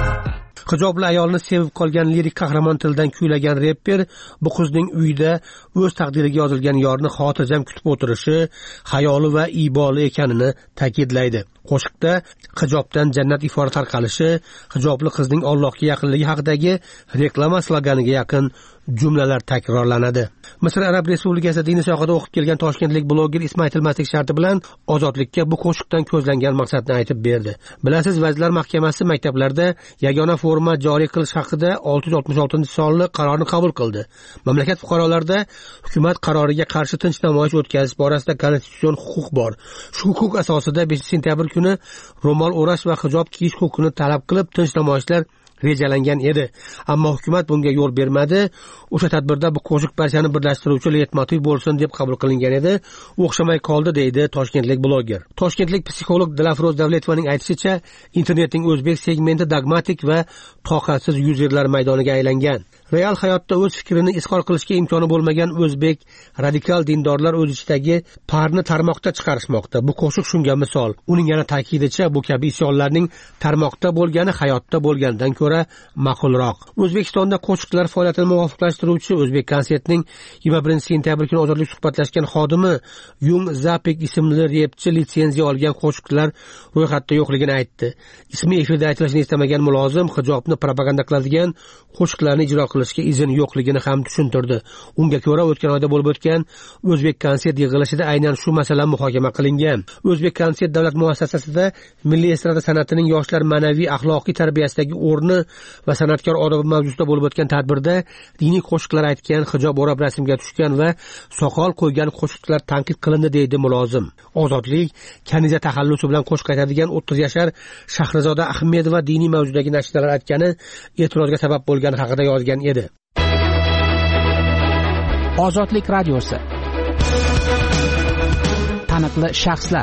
Hijobli ayolni sevib qolgan lirik qahramon tildan kuylagan rapper bu qizning uyida o'z taqdiriga yozilgan yorni xotirjam kutib o'tirishi, hayoli va iboli ekanini ta'kidlaydi. Qo'shiqda hijobdan jannat ifori tarqalishi, hijobli qizning Allohga yaqinligi haqidagi reklama sloganiga yaqin jumlalar takrorlanadi. Misr Arab Respublikasida diniy sohada o'qib kelgan toshkentlik bloger Ismoil Aytilmaslik sharti bilan ozodlikka bu qo'shiqdan ko'zlangan maqsadni aytib berdi. Bilasiz, Vazirlar Mahkamasi maktablarda yagona forma joriy qilish haqida olti yuz oltmish oltinchi sonli qarorni qabul qildi. Mamlakat fuqarolarida hukumat qaroriga qarshi tinch namoyish o'tkazish borasida konstitutsion huquq bor. Shu huquq asosida beshinchi sentyabr kuni ro'mol o'rash va hijob kiyish huquqini talab qilib tinch namoyishlar rejalangan edi, ammo hukumat bunga yo'l bermadi. O'sha tadbirda bu qo'shiq barchani birlashtiruvchi leitmotiv bo'lsin deb qabul qilingan edi. O'xshamay qoldi, deydi toshkentlik bloger. Toshkentlik psixolog Dilafroz Davletovaning aytishicha, internetning o'zbek segmenti dogmatik va toqatsiz yuzerlar maydoniga aylangan. Real hayotda o'z fikrini izhor qilishga imkoni bo'lmagan o'zbek radikal dindorlar o'z ichidagi parni tarmoqda chiqarishmoqda. Bu qo'shiq shunga misol. Uning yana ta'kidicha, bu kabi isyonlarning tarmoqda bo'lgani hayotda bo'lgandan ko'ra ma'qulroq. O'zbekistonda qo'shiqchilar faoliyatini muvofiqlashtiruvchi O'zbek konsertining yigirma birinchi sentyabr kuni ozodlik suhbatlashgan xodimi Yung Zapik ismli repchi litsenziya olgan qo'shiqchilar ro'yxatda yo'qligini aytdi. Ismi efirda aytilishini istamagan mulozim hijobni propaganda qiladigan qo'shiqlarni ijro qilishga izn yo'qligini ham tushuntirdi. Unga ko'ra, o'tgan oyda bo'lib o'tgan O'zbek konsert yig'ilishida aynan shu masala muhokama qilingan. O'zbek konsert davlat muassasasida milliy estrada san'atining yoshlar ma'naviy axloqiy tarbiyasidagi o'rni va san'atkor odobi mavzusida bo'lib o'tgan tadbirda diniy qo'shiqlar aytgan, hijob o'rab rasmga tushgan va soqol qo'ygan qo'shiqchilar tanqid qilindi, deydi mulozim. Ozodlik Kaniza taxallusi bilan qo'shiq aytadigan o'ttiz yashar Shahrizoda Ahmedova diniy mavzudagi nashidlar aytgani e'tirozga sabab bo'lgani haqida yozgan edi. Ozodlik radiosi. Taniqli shaxslar.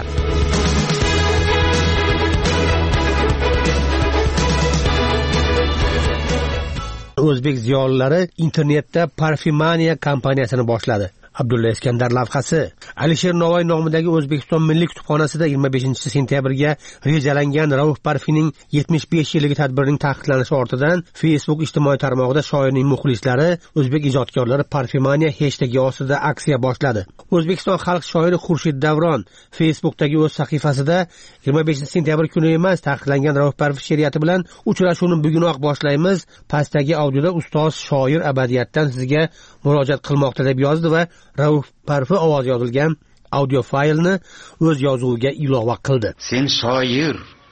O'zbek ziyolilari internetda Parfimania kompaniyasini boshladi. Abdulla Iskandar lavhasi. Alisher Navoiy nomidagi O'zbekiston Milliy kutubxonasida yigirma beshinchi sentyabrga rejalangan Rauf Parfining yetmish besh yilligi tadbirining taqiqlanishi ortidan Facebook ijtimoiy tarmog'ida shoirning muxlislari, o'zbek ijodkorlari Parfimania hashtagi ostida aksiya boshladi. O'zbekiston xalq shoiri Xurshid Davron Facebookdagi o'z sahifasida yigirma beshinchi sentyabr kuni emas, taqiqlangan Rauf Parfi she'riyati bilan uchrashuvni bugunoq boshlaymiz. Pastdagi audioda ustoz shoir abadiyatdan sizga murojaat qilmoqda deb yozdi va Rauf Parfi ovozi yozilgan audio faylni o'z yozuviga ilova qildi. Sen shoir,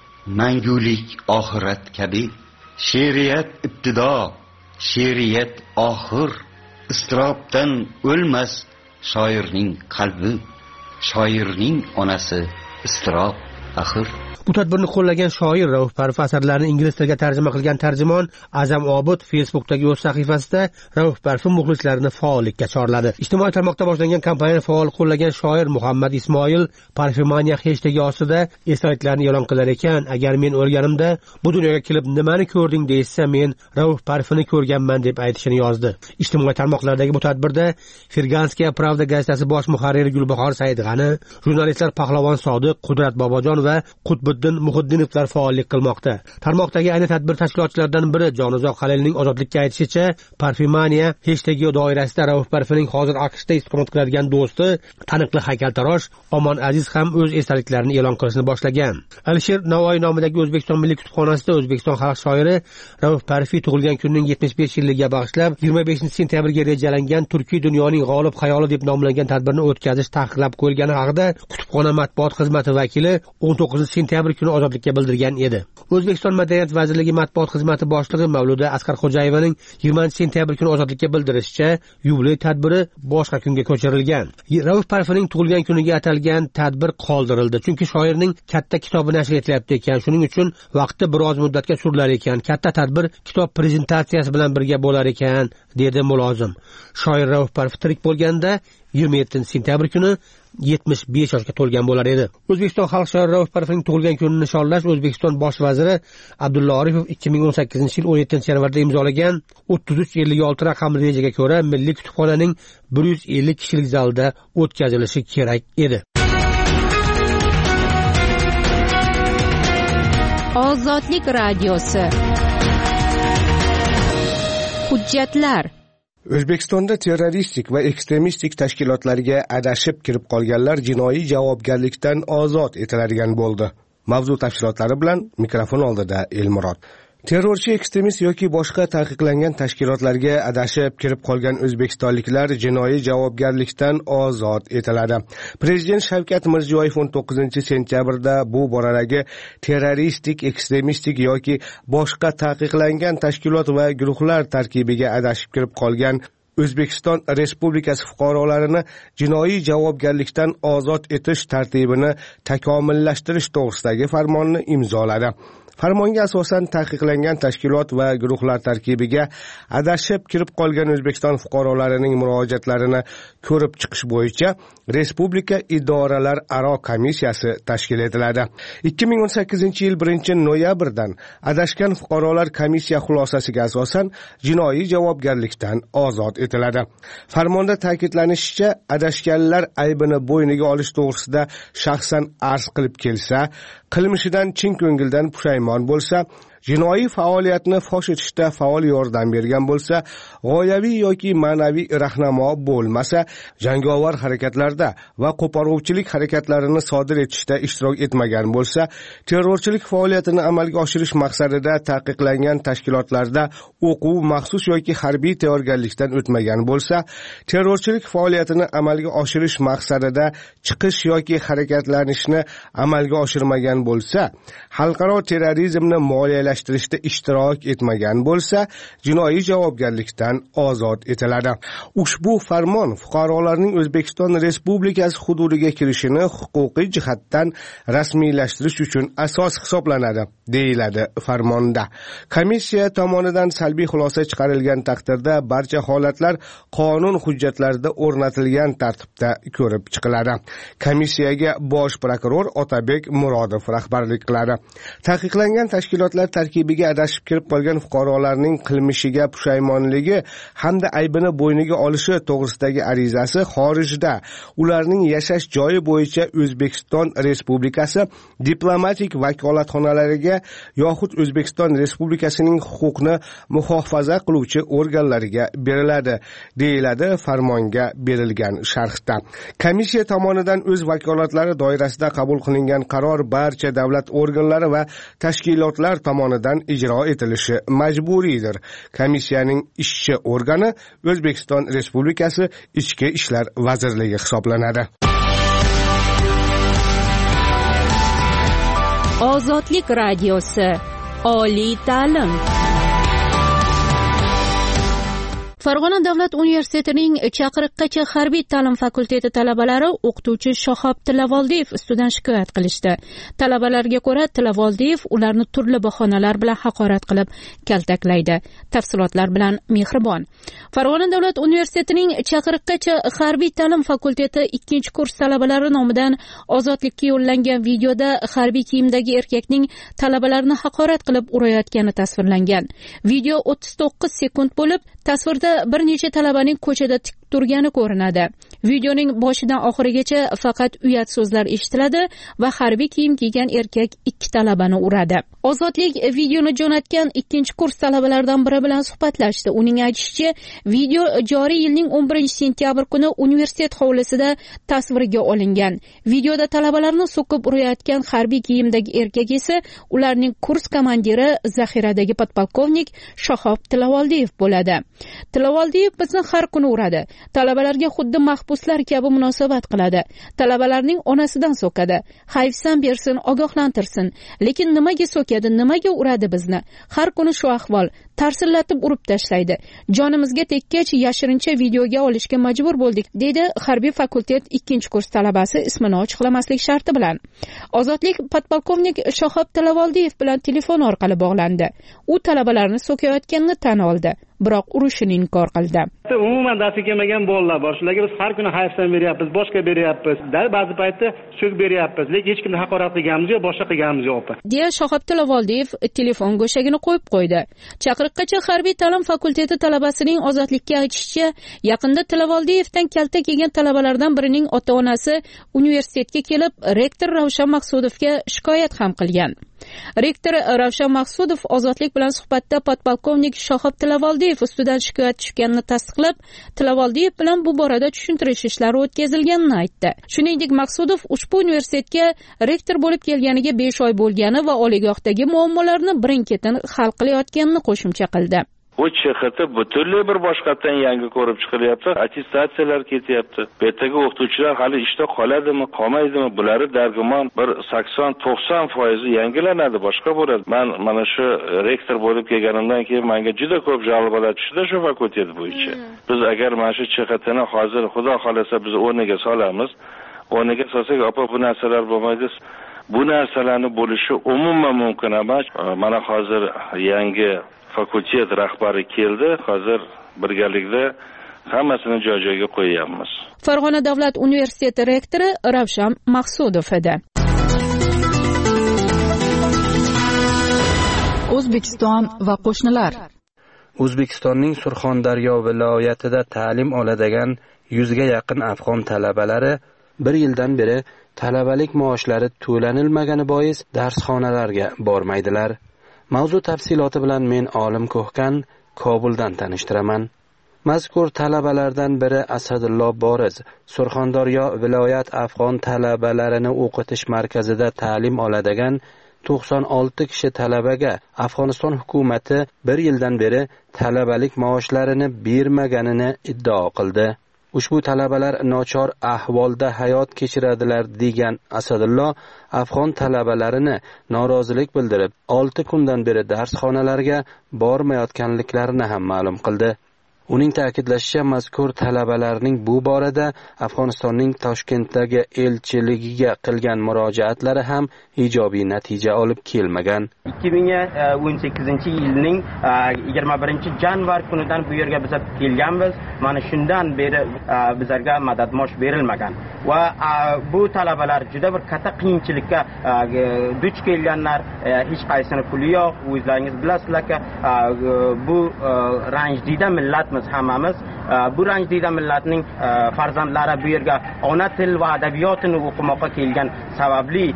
mangulik oxirat kabi, she'riyat ibtido, she'riyat oxir, istirobdan o'lmas shoirning qalbi, shoirning onasi istirob axir. Bu tadbirni qo'llagan shoir Rauf Parfi asarlarini ingliz tiliga tarjima qilgan tarjimon Azam Obid Facebookdagi o'z sahifasida Rauf Parfi muxlislarini faollikka chorladi. Ijtimoiy tarmoqda boshlangan kampaniyani faol qo'llagan shoir Muhammad Ismoil Parfimania hashtagi ostida esdaliklarni e'lon qilar ekan, agar men o'lganimda bu dunyoga kelib nimani ko'rding deysa, men Rauf Parfini ko'rganman deb aytishini yozdi. Ijtimoiy tarmoqlardagi bu tadbirda Ferganskaya Pravda gazetasi bosh muharriri Gulbahor Saidg'ani, jurnalistlar Pahlavon Sodiq, Qudrat Bobojon va Qutb Muhuddinovlar faollik qilmoqda. Tarmoqdagi ayni tadbir tashkilotchilaridan biri Jonuzoq Halilning ozodlikka aytishicha, Parfimania hashtagi doirasida Rauf Parfining hozir AQShda istiqomat qiladigan do'sti, taniqli haykaltarosh Omon Aziz ham o'z esdaliklarini e'lon qilishni boshlagan. Alisher Navoiy nomidagi O'zbekiston Milliy kutubxonasida O'zbekiston xalq shoiri Rauf Parfi tug'ilgan kunning yetmish besh yilligiga bag'ishlab yigirma beshinchi sentyabrga rejalangan Turkiy dunyoning g'olib xayoli deb nomlangan tadbirni o'tkazish taqiqlab qo'yilgani haqida kutubxona matbuot xizmati vakili o'n to'qqizinchi sentyabr sentyabr kuni ozodlikka bildirgan edi. O'zbekiston Madaniyat vazirligi matbuot xizmati boshlig'i Mavluda Asqarxo'jayevaning yigirmanchi sentyabr kuni ozodlikka bildirishicha, yubiley tadbiri boshqa kunga ko'chirilgan. Rauf Parfining tug'ilgan kuniga atalgan tadbir qoldirildi, chunki shoirning katta kitobi nashr etilyapti ekan. Shuning uchun vaqti biroz muddatga surilar ekan. Katta tadbir kitob prezentatsiyasi bilan birga bo'lar ekan, dedi mulozim. Shoir Rauf Parfi tirik bo'lganda yigirma yettinchi sentyabr kuni yetmish besh yoshga to'lgan bo'lar edi. O'zbekiston xalq shoiri Rauf Parfining tug'ilgan kunini nishonlash O'zbekiston bosh vaziri Abdulla Oripov ikki ming o'n sakkizinchi yil o'n yettinchi yanvarda imzolagan o'ttiz uch ellik olti raqamli rejaga ko'ra Milliy kutubxonaning bir yuz ellik kishilik zalda o'tkazilishi kerak edi. Ozodlik radiosi. Hujjatlar. O'zbekistonda terroristik va ekstremistik tashkilotlarga adashib kirib qolganlar jinoiy javobgarlikdan ozod etiladigan bo'ldi. Mavzu tafsilotlari bilan mikrofon oldida Elmurod. Terrorchi, ekstremist yoki boshqa taqiqlangan tashkilotlarga adashib kirib qolgan o'zbekistonliklar jinoiy javobgarlikdan ozod etiladi. Prezident Shavkat Mirziyoyev o'n to'qqizinchi sentyabrda bu boradagi terroristik, ekstremistik yoki boshqa taqiqlangan tashkilot va guruhlar tarkibiga adashib kirib qolgan O'zbekiston Respublikasi fuqarolarini jinoiy javobgarlikdan ozod etish tartibini takomillashtirish to'g'risidagi farmonni imzoladi. Farmonga asosan taqiqlangan tashkilot va guruhlar tarkibiga adashib kirib qolgan O'zbekiston fuqarolarining murojaatlarini ko'rib chiqish bo'yicha Respublika idoralar aro komissiyasi tashkil etiladi. ikki ming o'n sakkizinchi yil birinchi noyabrdan adashgan fuqarolar komissiya xulosasiga asosan jinoiy javobgarlikdan ozod etiladi. Farmonda ta'kidlanishicha, adashganlar aybini bo'yniga olish to'g'risida shaxsan arz qilib kelsa, qilmishidan chin ko'ngildan pushaymon bo'lsa, jinoiy faoliyatni fosh etishda faol yordam bergan bo'lsa, g'oyaviy yoki ma'naviy rahnamo bo'lmasa, jangovar harakatlarda va qo'poruvchilik harakatlarini sodir etishda ishtirok etmagan bo'lsa, terrorchilik faoliyatini amalga oshirish maqsadida taqiqlangan tashkilotlarda o'quv, maxsus yoki harbiy tayyorgarlikdan o'tmagan bo'lsa, terrorchilik faoliyatini amalga oshirish maqsadida chiqish yoki harakatlanishni amalga oshirmagan bo'lsa, xalqaro terrorizmni moliyalashtirishda ishtirok etmagan bo'lsa, jinoiy javobgarlikdan ozod etiladi. Ushbu farmon fuqarolarning O'zbekiston Respublikasi hududiga kirishini huquqiy jihatdan rasmiylashtirish uchun asos hisoblanadi, deyiladi farmonda. Komissiya tomonidan salbiy xulosa chiqarilgan taqdirda barcha holatlar qonun hujjatlarida o'rnatilgan tartibda ko'rib chiqiladi. Komissiyaga bosh prokuror Otabek Murodov rahbarlik qiladi. Taqiqlangan tashkilotlar tarkibiga adashib kirib qolgan fuqarolarning qilmishiga pushaymonligi hamda aybini bo'yniga olishi to'g'risidagi arizasi xorijda ularning yashash joyi bo'yicha O'zbekiston Respublikasi diplomatik vakolatxonalariga yoxud O'zbekiston Respublikasining huquqni muhofaza qiluvchi organlariga beriladi, deyiladi farmonga berilgan sharhda. Komissiya tomonidan o'z vakolatlari doirasida qabul qilingan qaror barcha davlat organlari va tashkilotlar tomonidan ijro etilishi majburiydir. Komissiyaning ishchi organi O'zbekiston Respublikasi Ichki ishlar vazirligi hisoblanadi. Ozodlik radiosi. Oliy ta'lim. Farg'ona davlat universitetining Chaqiriqqacha harbiy ta'lim fakulteti talabalari o'qituvchi Shohob Tilavoldiyev ustidan shikoyat qilishdi. Talabalarga ko'ra, Tilavoldiyev ularni turli bahonalar bilan haqorat qilib kaltaklaydi. Tafsilotlar bilan Mehribon. Farg'ona davlat universitetining Chaqiriqqacha harbiy ta'lim fakulteti ikkinchi kurs talabalari nomidan ozodlikka yo'llangan videoda harbiy kiyimdagi erkakning talabalarni haqorat qilib urayotgani tasvirlangan. Video o'ttiz to'qqiz sekund bo'lib, tasvirda bir necha talabaning ko'chada tik turgani ko'rinadi. Videoning boshidan oxirigacha faqat uyat so'zlar eshitiladi va harbiy kiyim kiygan erkak ikki talabani uradi. Ozodlik videoni jo'natgan ikkinchi kurs talabalaridan biri bilan suhbatlashdi. Uning aytishicha, video joriy yilning o'n birinchi sentyabr kuni universitet hovlisida tasvirga olingan. Videoda talabalarni so'kib urayotgan harbiy kiyimdagi erkak esa ularning kurs komandiri zaxiradagi podpolkovnik Shohob Tilavoldiyev bo'ladi. Tilavoldiyev bizni har kuni uradi. talabalarga xuddi mahbuslar kabi munosabat qiladi. Talabalarning onasidan so'kadi. Hayfsan bersin, ogohlantirsin. Lekin nimaga so'kadi, nimaga uradi bizni? Har kuni shu ahvol. Tarsillatib urib tashlaydi. Jonimizga tekkach yashirincha videoga olishga majbur bo'ldik, dedi harbiy fakultet ikkinchi kurs talabasi ismini ochiqlamaslik sharti bilan. Ozodlik podpolkovnik Shohab Talavoldiyev bilan telefon orqali bog'landi. U talabalarni so'kayotganini tan oldi, biroq urishini inkor qildi. Umuman darsi kelmagan bolalar bor. Shularga biz har kuni hayfsan beryapmiz, boshqa beryapmiz. Ba'zi paytda so'k beryapmiz, lekin hech kimni haqorat qilganimiz yo'q, boshqa qilganimiz yo'q. deya Shohab Talavoldiyev telefon go'shagini qo'yib qo'ydi. Chaqiriqqacha harbiy ta'lim fakulteti talabasining ozodlikka aytishicha, yaqinda Talavoldiyevdan kaltak yegan talabalardan birining ota-onasi universitetga kelib, rektor Ravshan Maqsudovga shikoyat ham qilgan. Rektor Ravshan Maqsudov ozodlik bilan suhbatda podpolkovnik Shohab Talavoldiyev ustidan shikoyat tushganini tasdiqlab, Talavoldiyev bilan bu borada tushuntirish ishlari o'tkazilganini aytdi. Shuningdek, Maqsudov ushbu universitetga rektor bo'lib kelganiga besh oy bo'lgani va oliygohdagi muammolarni birin-ketin hal qilayotganini qo'shimcha qildi. Bu C X T butunlay bir boshqatdan yangi ko'rib chiqilyapti. Attestatsiyalar ketyapti. Bu yerdagi o'qituvchilar hali ishda qoladimi, qolmaydimi? Bularni dargumon bir sakson to'qson foiz yangilanadi, boshqa bo'ladi. Men mana shu rektor bo'lib kelganimdan keyin menga juda ko'p jalbalar tushdi shu fakultet bo'yicha. Biz agar mana shu C X Tni hozir xudo xolasa biz o'rniga solamiz, o'rniga solsak, opa bu narsalar bo'lmaydi. Bu narsalarni bo'lishi umuman mumkin emas. Mana hozir yangi fakultet rahbari keldi. Hozir birgalikda hammasini joy-joyiga qo'yamiz. Farg'ona davlat universiteti rektori Ravshan Maqsudov edi. O'zbekiston va qo'shnilar. O'zbekistonning Surxondaryo viloyatida ta'lim oladigan yuzga yaqin afg'on talabalari bir yildan beri talabalik maoshlari to'lanilmagani bois darsxonalarga bormaydilar. Mavzu tafsiloti bilan men Olim Ko'hkan Kobuldan tanishtiraman. Mazkur talabalardan biri Asadullo Boriz Surxondaryo viloyat afg'on talabalarini o'qitish markazida ta'lim oladigan to'qson olti kishi talabaga Afg'oniston hukumati bir yildan beri talabalik maoshlarini bermaganini iddao qildi. Ushbu talabalar nochor ahvolda hayot kechiradilar degan Asadullo afg'on talabalarini norozilik bildirib, olti kundan beri darsxonalarga bormayotganliklarini ham ma'lum qildi. Uning ta'kidlashicha, mazkur talabalarning bu borada Afg'onistonning Toshkentdagi elchiligiga qilgan murojaatlari ham ijobiy natija olib kelmagan. ikki ming o'n sakkizinchi yilning yigirma birinchi yanvar kunidan bu yerga biz kelganmiz. Mana shundan beri bizlarga madadmosh berilmagan va bu talabalar juda bir katta qiyinchilikka duch kelganlar. Hech qaysini puli yo'q. O'zlaringiz bilasizlar-ki, bu ranjdida millat hammamiz. Bu ranjdida millatning farzandlari bu yerga ona til va adabiyotini o'qimoqqa kelgan sababli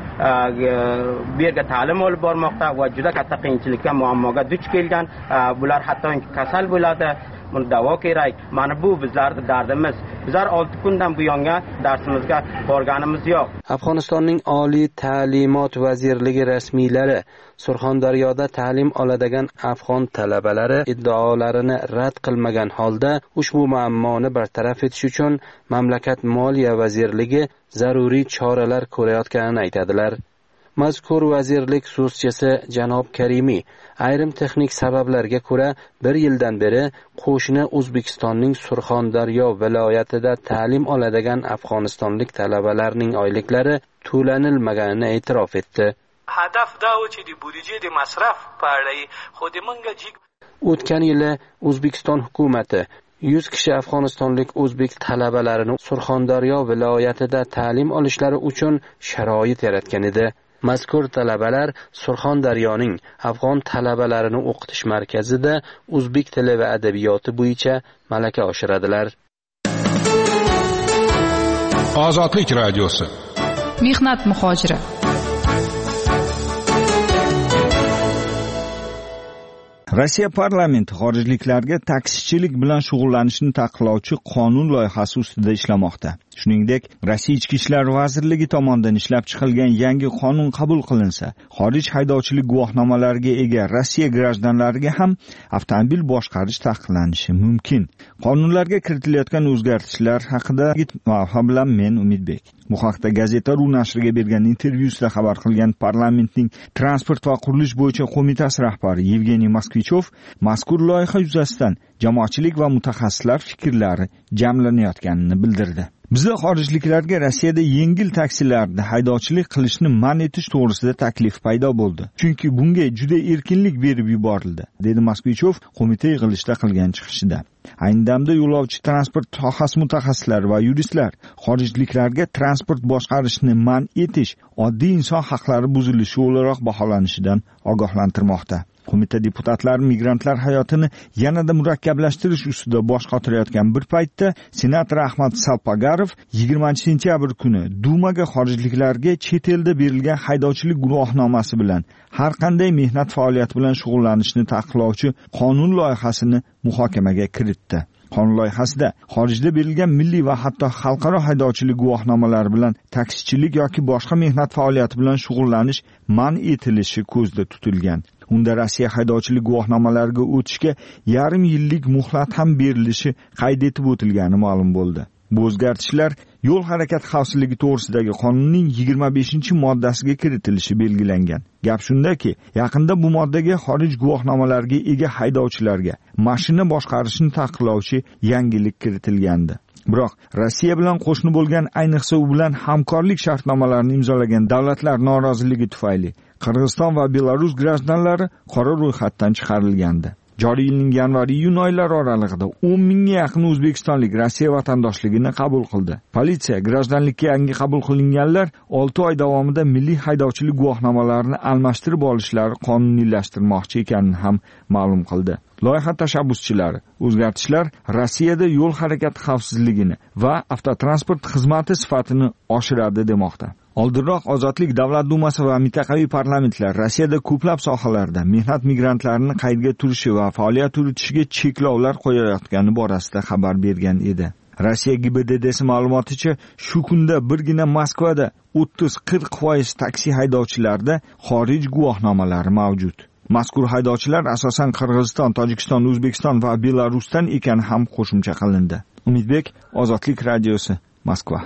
bu yerga ta'lim olib bormoqda va juda katta qiyinchilikka, muammoga duch kelgan. Bular hatto kasal bo'ladi. Buni davo kerak. Mana bu bizlarning dardimiz. Bizlar olti kundan buyonga darsimizga borganimiz yo'q. Afg'onistonning Oliy ta'limot vazirligi rasmiylari Surxondaryoda ta'lim oladigan afg'on talabalari iddaolarini rad qilmagan holda ushbu muammoni bartaraf etish uchun mamlakat Moliya vazirligi zaruriy choralar ko'rayotganini aytadilar. Mazkur vazirlik so'zchisi janob Karimiy ayrim texnik sabablarga ko'ra bir yildan beri qo'shni O'zbekistonning Surxondaryo viloyatida ta'lim oladigan afg'onistonlik talabalarning oyliklari to'lanilmaganini e'tirof etdi. Hadaf da o'chi di budjet de masraf pardai xodimanga jig O'tgan yili O'zbekiston hukumatı yuz kishi afg'onistonlik o'zbek talabalarini Surxondaryo viloyatida ta'lim olishlari uchun sharoit yaratgan edi. Mazkur talabalar Surxondaryoning afg'on talabalarini o'qitish markazida o'zbek tili va adabiyoti bo'yicha malaka oshiradilar. Ozodlik radiosi. Mehnat muhojiri. Rossiya parlamenti xorijliklarga taksichilik bilan shug'ullanishni taqiqlovchi qonun loyihasi ustida ishlamoqda. Shuningdek, Rossiya Ichki ishlar vazirligi tomonidan ishlab chiqilgan yangi qonun qabul qilinsa, xorij haydovchilik guvohnomalariga ega Rossiya grajdanlariga ham avtomobil boshqarish taqiqlanishi mumkin. Qonunlarga kiritilayotgan o'zgartishlar haqida Mavha bilan men Umidbek. Bu haqda Gazeta.ru nashriga bergan intervyusida xabar qilgan parlamentning transport va qurilish bo'yicha qo'mitasi rahbari Yevgeniy Moskvichov mazkur loyiha yuzasidan jamoatchilik va mutaxassislar fikrlari jamlanayotganini bildirdi. Bizda xorijliklarga Rossiyada yengil taksilarda haydovchilik qilishni man etish to'g'risida taklif paydo bo'ldi. Chunki bunga juda erkinlik berib yuborildi, dedi Moskvichov qo'mita yig'ilishida qilgan chiqishida. Ayni damda yo'lovchi transport sohasi mutaxassislari va yuristlar xorijliklarga transport boshqarishni man etish oddiy inson haqlari buzilishi o'laroq baholanishidan ogohlantirmoqda. Qo'mita deputatlari migrantlar hayotini yanada murakkablashtirish ustida bosh qotirayotgan bir paytda senator Ahmad Salpagarov yigirmanchi sentyabr kuni Dumaga xorijliklarga chet elda berilgan haydovchilik guvohnomasi bilan har qanday mehnat faoliyati bilan shug'ullanishni taqiqlovchi qonun loyihasini muhokamaga kiritdi. Qonun loyihasida xorijda berilgan milliy va hatto xalqaro haydovchilik guvohnomalari bilan taksichilik yoki boshqa mehnat faoliyati bilan shug'ullanish man etilishi ko'zda tutilgan. Unda Rossiya haydovchilik guvohnomalariga o'tishga yarim yillik muhlat ham berilishi qayd etib o'tilgani ma'lum bo'ldi. Bu o'zgartishlar yo'l harakati xavfsizligi to'g'risidagi qonunning yigirma beshinchi moddasiga kiritilishi belgilangan. Gap shundaki, yaqinda bu moddaga xorij guvohnomalariga ega haydovchilarga mashina boshqarishni taqiqlovchi yangilik kiritilgandi. Biroq Rossiya bilan qo'shni bo'lgan, ayniqsa u bilan hamkorlik shartnomalarini imzolagan davlatlar noroziligi tufayli Qirg'iziston va Belarus grajdanlari qora ro'yxatdan chiqarilgandi. Joriy yilning yanvar-iyun oylari oralig'ida o'n mingga yaqin o'zbekistonlik Rossiya vatandoshligini qabul qildi. Politsiya grajdanlikka yangi qabul qilinganlar olti oy davomida milliy haydovchilik guvohnomalarini almashtirib olishlari qonuniylashtirmoqchi ekanini ham ma'lum qildi. Loyiha tashabbuschilari o'zgartishlar Rossiyada yo'l harakati xavfsizligini va avtotransport xizmati sifatini oshiradi demoqda. Oldinroq Ozodlik davlat dumasi va mintaqaviy parlamentlar Rossiyada ko'plab sohalarda mehnat migrantlarini qaydga turishi va faoliyat yuritishiga cheklovlar qo'yayotgani borasida xabar bergan edi. Rossiya G B D Dsi ma'lumoticha, shu kunda birgina Moskvada o'ttiz qirq foiz taksi haydovchilarida xorij guvohnomalari mavjud. Mazkur haydovchilar asosan Qirg'iziston, Tojikiston, O'zbekiston va Belarusdan ekani ham qo'shimcha qilindi. Umidbek, Ozodlik radiosi, Moskva.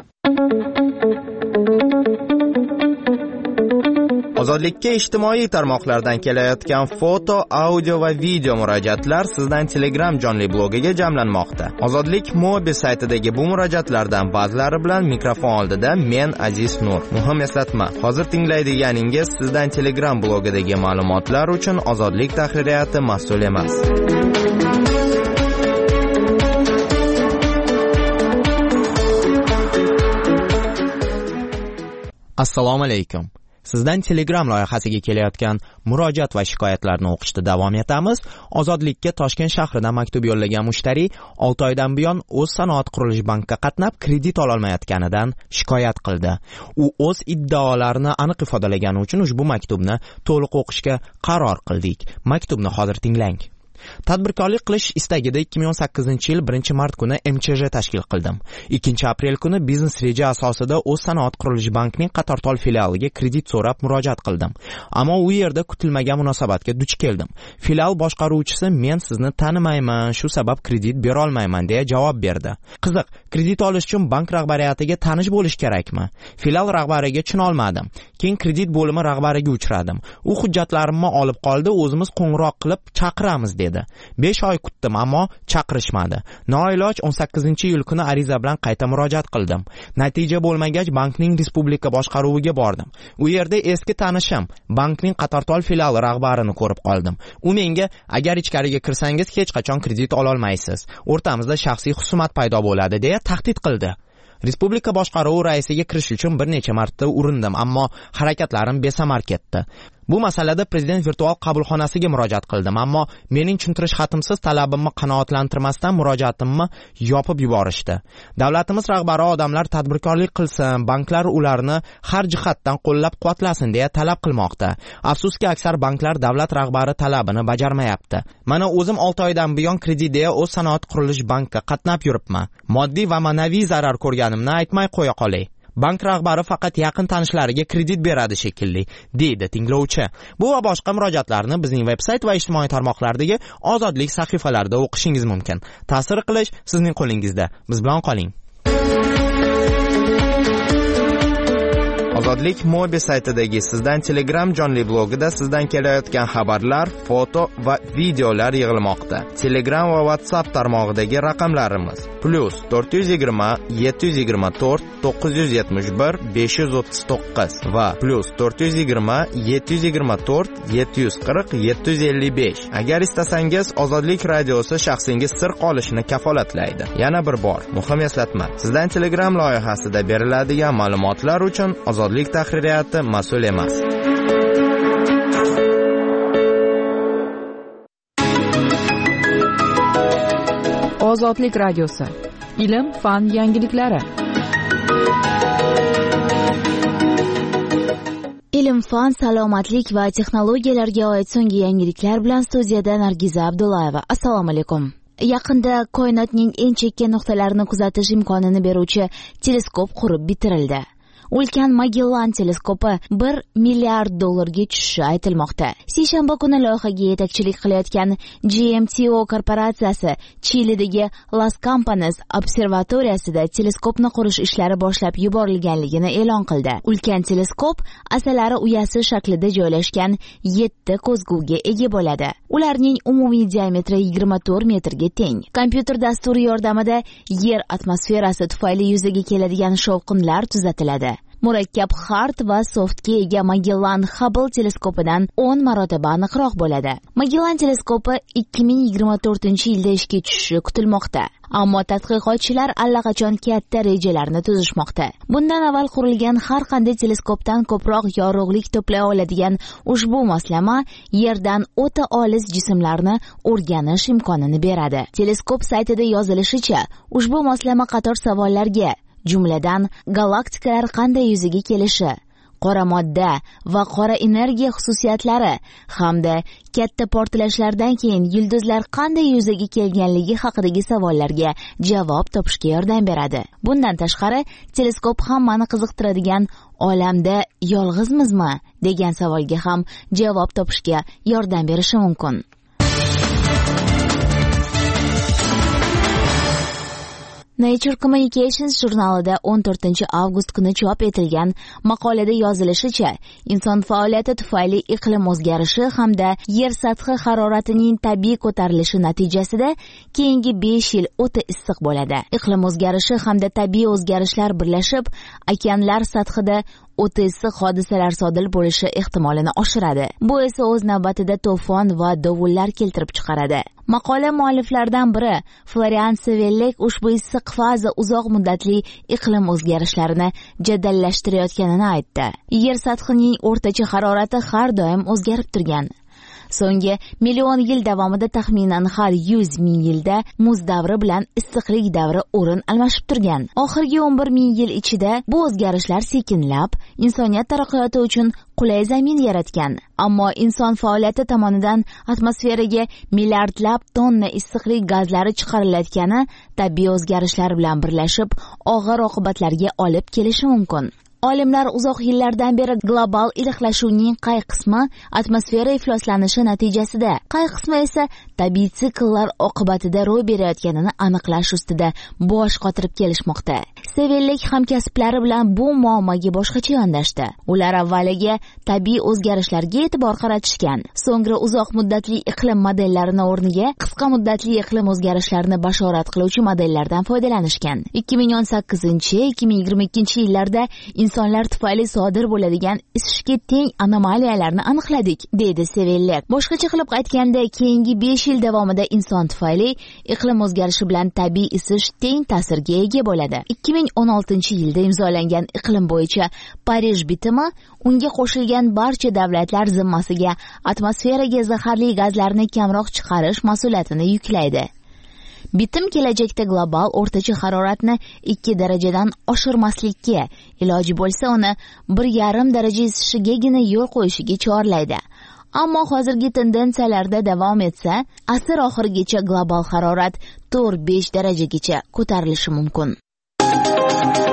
Ozodlikka ijtimoiy tarmoqlardan kelayotgan foto, audio va video murojaatlar sizdan Telegram jonli blogiga jamlanmoqda. Ozodlik Mobi saytidagi bu murojaatlardan ba'zilari bilan mikrofon oldida men Aziz Nur. Muhim eslatma, hozir tinglaydiganingiz sizdan Telegram blogidagi ma'lumotlar uchun Ozodlik tahririyati mas'ul emas. Assalomu alaykum. Sizdan Telegram loyihasiga kelayotgan murojaat va shikoyatlarni o'qishda davom etamiz. Ozodlikka Toshkent shahridan maktub yo'llagan mushtariy olti oydan buyon o'z sanoat qurilish bankiga qatnab kredit ola olmayotganidan shikoyat qildi. U o'z iddaolarini aniq ifodalagani uchun ushbu maktubni to'liq o'qishga qaror qildik. Maktubni hozir tinglang. Tadbirkorlik qilish istagida ikki ming o'n sakkizinchi yil birinchi mart kuni M Ch J tashkil qildim. ikkinchi aprel kuni biznes reja asosida o'z sanoat qurilish bankining Qatortol filialiga kredit so'rab murojaat qildim. Ammo u yerda kutilmagan munosabatga duch keldim. Filial boshqaruvchisi men sizni tanimayman, shu sabab kredit bera olmayman deya javob berdi. Qiziq, kredit olish uchun bank rahbariyatiga tanish bo'lish kerakmi? Filial rahbariga tushunolmadim. Keyin kredit bo'limi rahbariga uchradim. U hujjatlarimni olib qoldi, o'zimiz qo'ng'iroq qilib chaqiramiz dedi. besh oy kutdim, ammo chaqirishmadi. Noiloj o'n sakkizinchi iyul kuni ariza bilan qayta murojaat qildim. Natija bo'lmagach bankning respublika boshqaruviga bordim. U yerda eski tanishim, bankning Qatortol filiali rahbarini ko'rib qoldim. U menga agar ichkariga kirsangiz hech qachon kredit ola olmaysiz. O'rtamizda shaxsiy husumat paydo bo'ladi deya tahdid qildi. Respublika boshqaruvi raisiga kirish uchun bir necha marta urindim, ammo harakatlarim besamar ketdi. Bu masalada prezident virtual qabulxonasiga murojaat qildim, ammo mening tushuntirish xatimsiz talabimni qanoatlantirmasdan murojaatimni yopib yuborishdi. Davlatimiz rahbari odamlar tadbirkorlik qilsin, banklar ularni har jihatdan qo'llab-quvvatlasin deya talab qilmoqda. Afsuski aksar banklar davlat rahbari talabini bajarmayapti. Mana o'zim olti oydan buyon kredit deya o'z sanoat qurilish bankiga qatnab yuribman. Moddiy va ma'naviy zarar ko'rganim qilganimni aytmay qo'ya qolay. Bank rahbari faqat yaqin tanishlariga kredit beradi shekilli, deydi tinglovchi. Bu va boshqa murojaatlarni bizning veb-sayt va ijtimoiy tarmoqlardagi Ozodlik sahifalarida o'qishingiz mumkin. Ta'sir qilish sizning qo'lingizda. Biz bilan qoling. Ozodlik Mobi saytidagi sizdan Telegram jonli blogida sizdan kelayotgan xabarlar, foto va videolar yig'ilmoqda. Telegram va WhatsApp tarmog'idagi raqamlarimiz plus to'rt yuz yigirma yetti yuz yigirma to'rt to'qqiz yuz yetmish bir besh yuz o'ttiz to'qqiz va plus to'rt yuz yigirma yetti yuz yigirma to'rt yetti yuz qirq yetti yuz ellik besh. Agar istasangiz Ozodlik radiosi shaxsingiz sir qolishini kafolatlaydi. Yana bir bor muhim eslatma. Sizdan Telegram loyihasida beriladigan ma'lumotlar uchun Ozodlik tahririyati mas'ul emas. Ozodlik radiosi. Ilm, fan yangiliklari. Ilm, fan, salomatlik va texnologiyalarga oid so'nggi yangiliklar bilan studiyada Nargiza Abdullayeva. Assalomu alaykum. Yaqinda koinotning eng chekka nuqtalarini kuzatish imkonini beruvchi teleskop qurib bitirildi. Ulkan Magellan teleskopi bir milliard dollarga tushishi aytilmoqda. Seshanba kuni loyihaga yetakchilik qilayotgan G M T O korporatsiyasi Chilidagi Las Campanas observatoriyasida teleskopni qurish ishlari boshlab yuborilganligini e'lon qildi. Ulkan teleskop asalari uyasi shaklida joylashgan yetti ko'zguga ega bo'ladi. Ularning umumiy diametri yigirma to'rt metrga teng. Kompyuter dasturi yordamida Yer atmosferasi tufayli yuzaga keladigan shovqinlar tuzatiladi. Murakkab hard va softga ega Magellan Hubble teleskopidan o'n marotaba aniqroq bo'ladi. Magellan teleskopi ikki ming yigirma to'rtinchi yilda ishga tushishi kutilmoqda. Ammo tadqiqotchilar allaqachon katta rejalarni tuzishmoqda. Bundan avval qurilgan har qanday teleskopdan ko'proq yorug'lik to'play oladigan ushbu moslama Yerdan o'ta olis jismlarni o'rganish imkonini beradi. Teleskop saytida yozilishicha, ushbu moslama qator savollarga, jumladan galaktikalar qanday yuzaga kelishi, qora modda va qora energiya xususiyatlari hamda katta portlashlardan keyin yulduzlar qanday yuzaga kelganligi haqidagi savollarga javob topishga yordam beradi. Bundan tashqari, teleskop hammani qiziqtiradigan olamda yolg'izmizmi degan savolga ham javob topishga yordam berishi mumkin. Nature Communications jurnalida o'n to'rtinchi avgust kuni chop etilgan maqolada yozilishicha, inson faoliyati tufayli iqlim o'zgarishi hamda yer sathi haroratining tabiiy ko'tarilishi natijasida keyingi besh yil o'ta issiq bo'ladi. Iqlim o'zgarishi hamda tabiiy o'zgarishlar birlashib, okeanlar sathida o'ta issiq hodisalar sodir bo'lishi ehtimolini oshiradi. Bu esa o'z navbatida to'fon va dovullar keltirib chiqaradi. Maqola mualliflaridan biri Florian Sevellek ushbu issiq faza uzoq muddatli iqlim o'zgarishlarini jadallashtirayotganini aytdi. Yer sathining o'rtacha harorati har doim o'zgarib turgan. So'nggi million yil davomida taxminan har yuz ming yilda muz davri bilan issiqlik davri o'rin almashib turgan. Oxirgi o'n bir ming yil ichida bu o'zgarishlar sekinlab, insoniyat taraqqiyoti uchun qulay zamin yaratgan. Ammo inson faoliyati tomonidan atmosferaga milliardlab tonna issiqlik gazlari chiqarilayotgani tabiiy o'zgarishlar bilan birlashib, og'ir oqibatlarga olib kelishi mumkin. Olimlar uzoq yillardan beri global iliqlashuvning qay qismi atmosfera ifloslanishi natijasida, qay qismi esa tabiiy sikllar oqibatida ro'y berayotganini aniqlash ustida bosh qotirib kelishmoqda. Sevellek hamkasblari bilan bu muammoga boshqacha yondashdi. Ular avvaliga tabiiy o'zgarishlarga e'tibor qaratishgan, so'ngra uzoq muddatli iqlim modellarini o'rniga qisqa muddatli iqlim o'zgarishlarini bashorat qiluvchi modellardan foydalanishgan. ikki ming o'n sakkizinchi ikki ming yigirma ikkinchi yillarda insonlar tufayli sodir bo'ladigan isishga teng anomaliyalarni aniqladik, deydi Sevellek. Boshqacha qilib aytganda, keyingi besh yil davomida inson tufayli iqlim o'zgarishi bilan tabiiy isish teng ta'sirga ega bo'ladi. ikki ming o'n oltinchi yilda imzolangan iqlim bo'yicha Parij bitimi unga qo'shilgan barcha davlatlar zimmasiga atmosferaga zaharli gazlarni kamroq chiqarish mas'uliyatini yuklaydi. Bitim kelajakda global o'rtacha haroratni ikki darajadan oshirmaslikka, iloji bo'lsa uni bir yarim daraja isishigagina yo'l qo'yishiga chorlaydi. Ammo hozirgi tendensiyalarda davom etsa, asr oxirigacha global harorat to'rt besh darajagacha ko'tarilishi mumkin.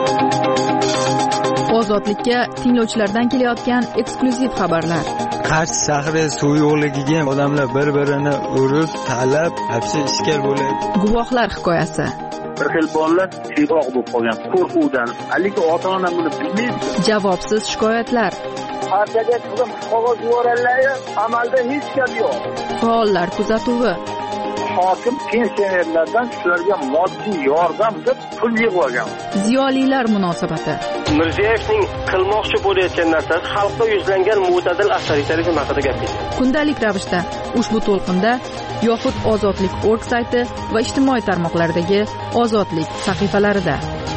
Ozodlikka tinglovchilardan kelayotgan eksklyuziv xabarlar. Qarshi shahri suv yo'qligiga odamlar bir-birini urib, talab, hapsi ishkal bo'ladi. Guvohlar hikoyasi. Bir xil bolalar siyroq bo'lib qolgan qo'rquvdan. Haligi ota-ona buni bilmaydi. Javobsiz shikoyatlar. Partiyaga qizim qog'oz yuborganlar, amalda hech gap yo'q. Faollar kuzatuvi. Hokim pensionerlardan shularga moddiy yordam deb pul yig'ib olgan. Ziyolilar munosabati. Mirziyevning qilmoqchi bo'layotgan narsasi xalqqa yuzlangan mo'tadil avtoritarizm haqida gapirdi. Kundalik ravishda ushbu to'lqinda yoxud Ozodlik nokta org sayti va ijtimoiy tarmoqlardagi Ozodlik sahifalarida.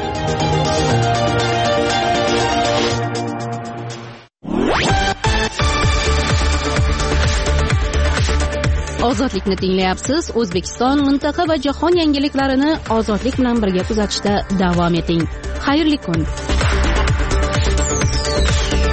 Ozodlikni tinglayapsiz. O'zbekiston, mintaqa va jahon yangiliklarini Ozodlik bilan birga kuzatishda davom eting. Xayrli kun.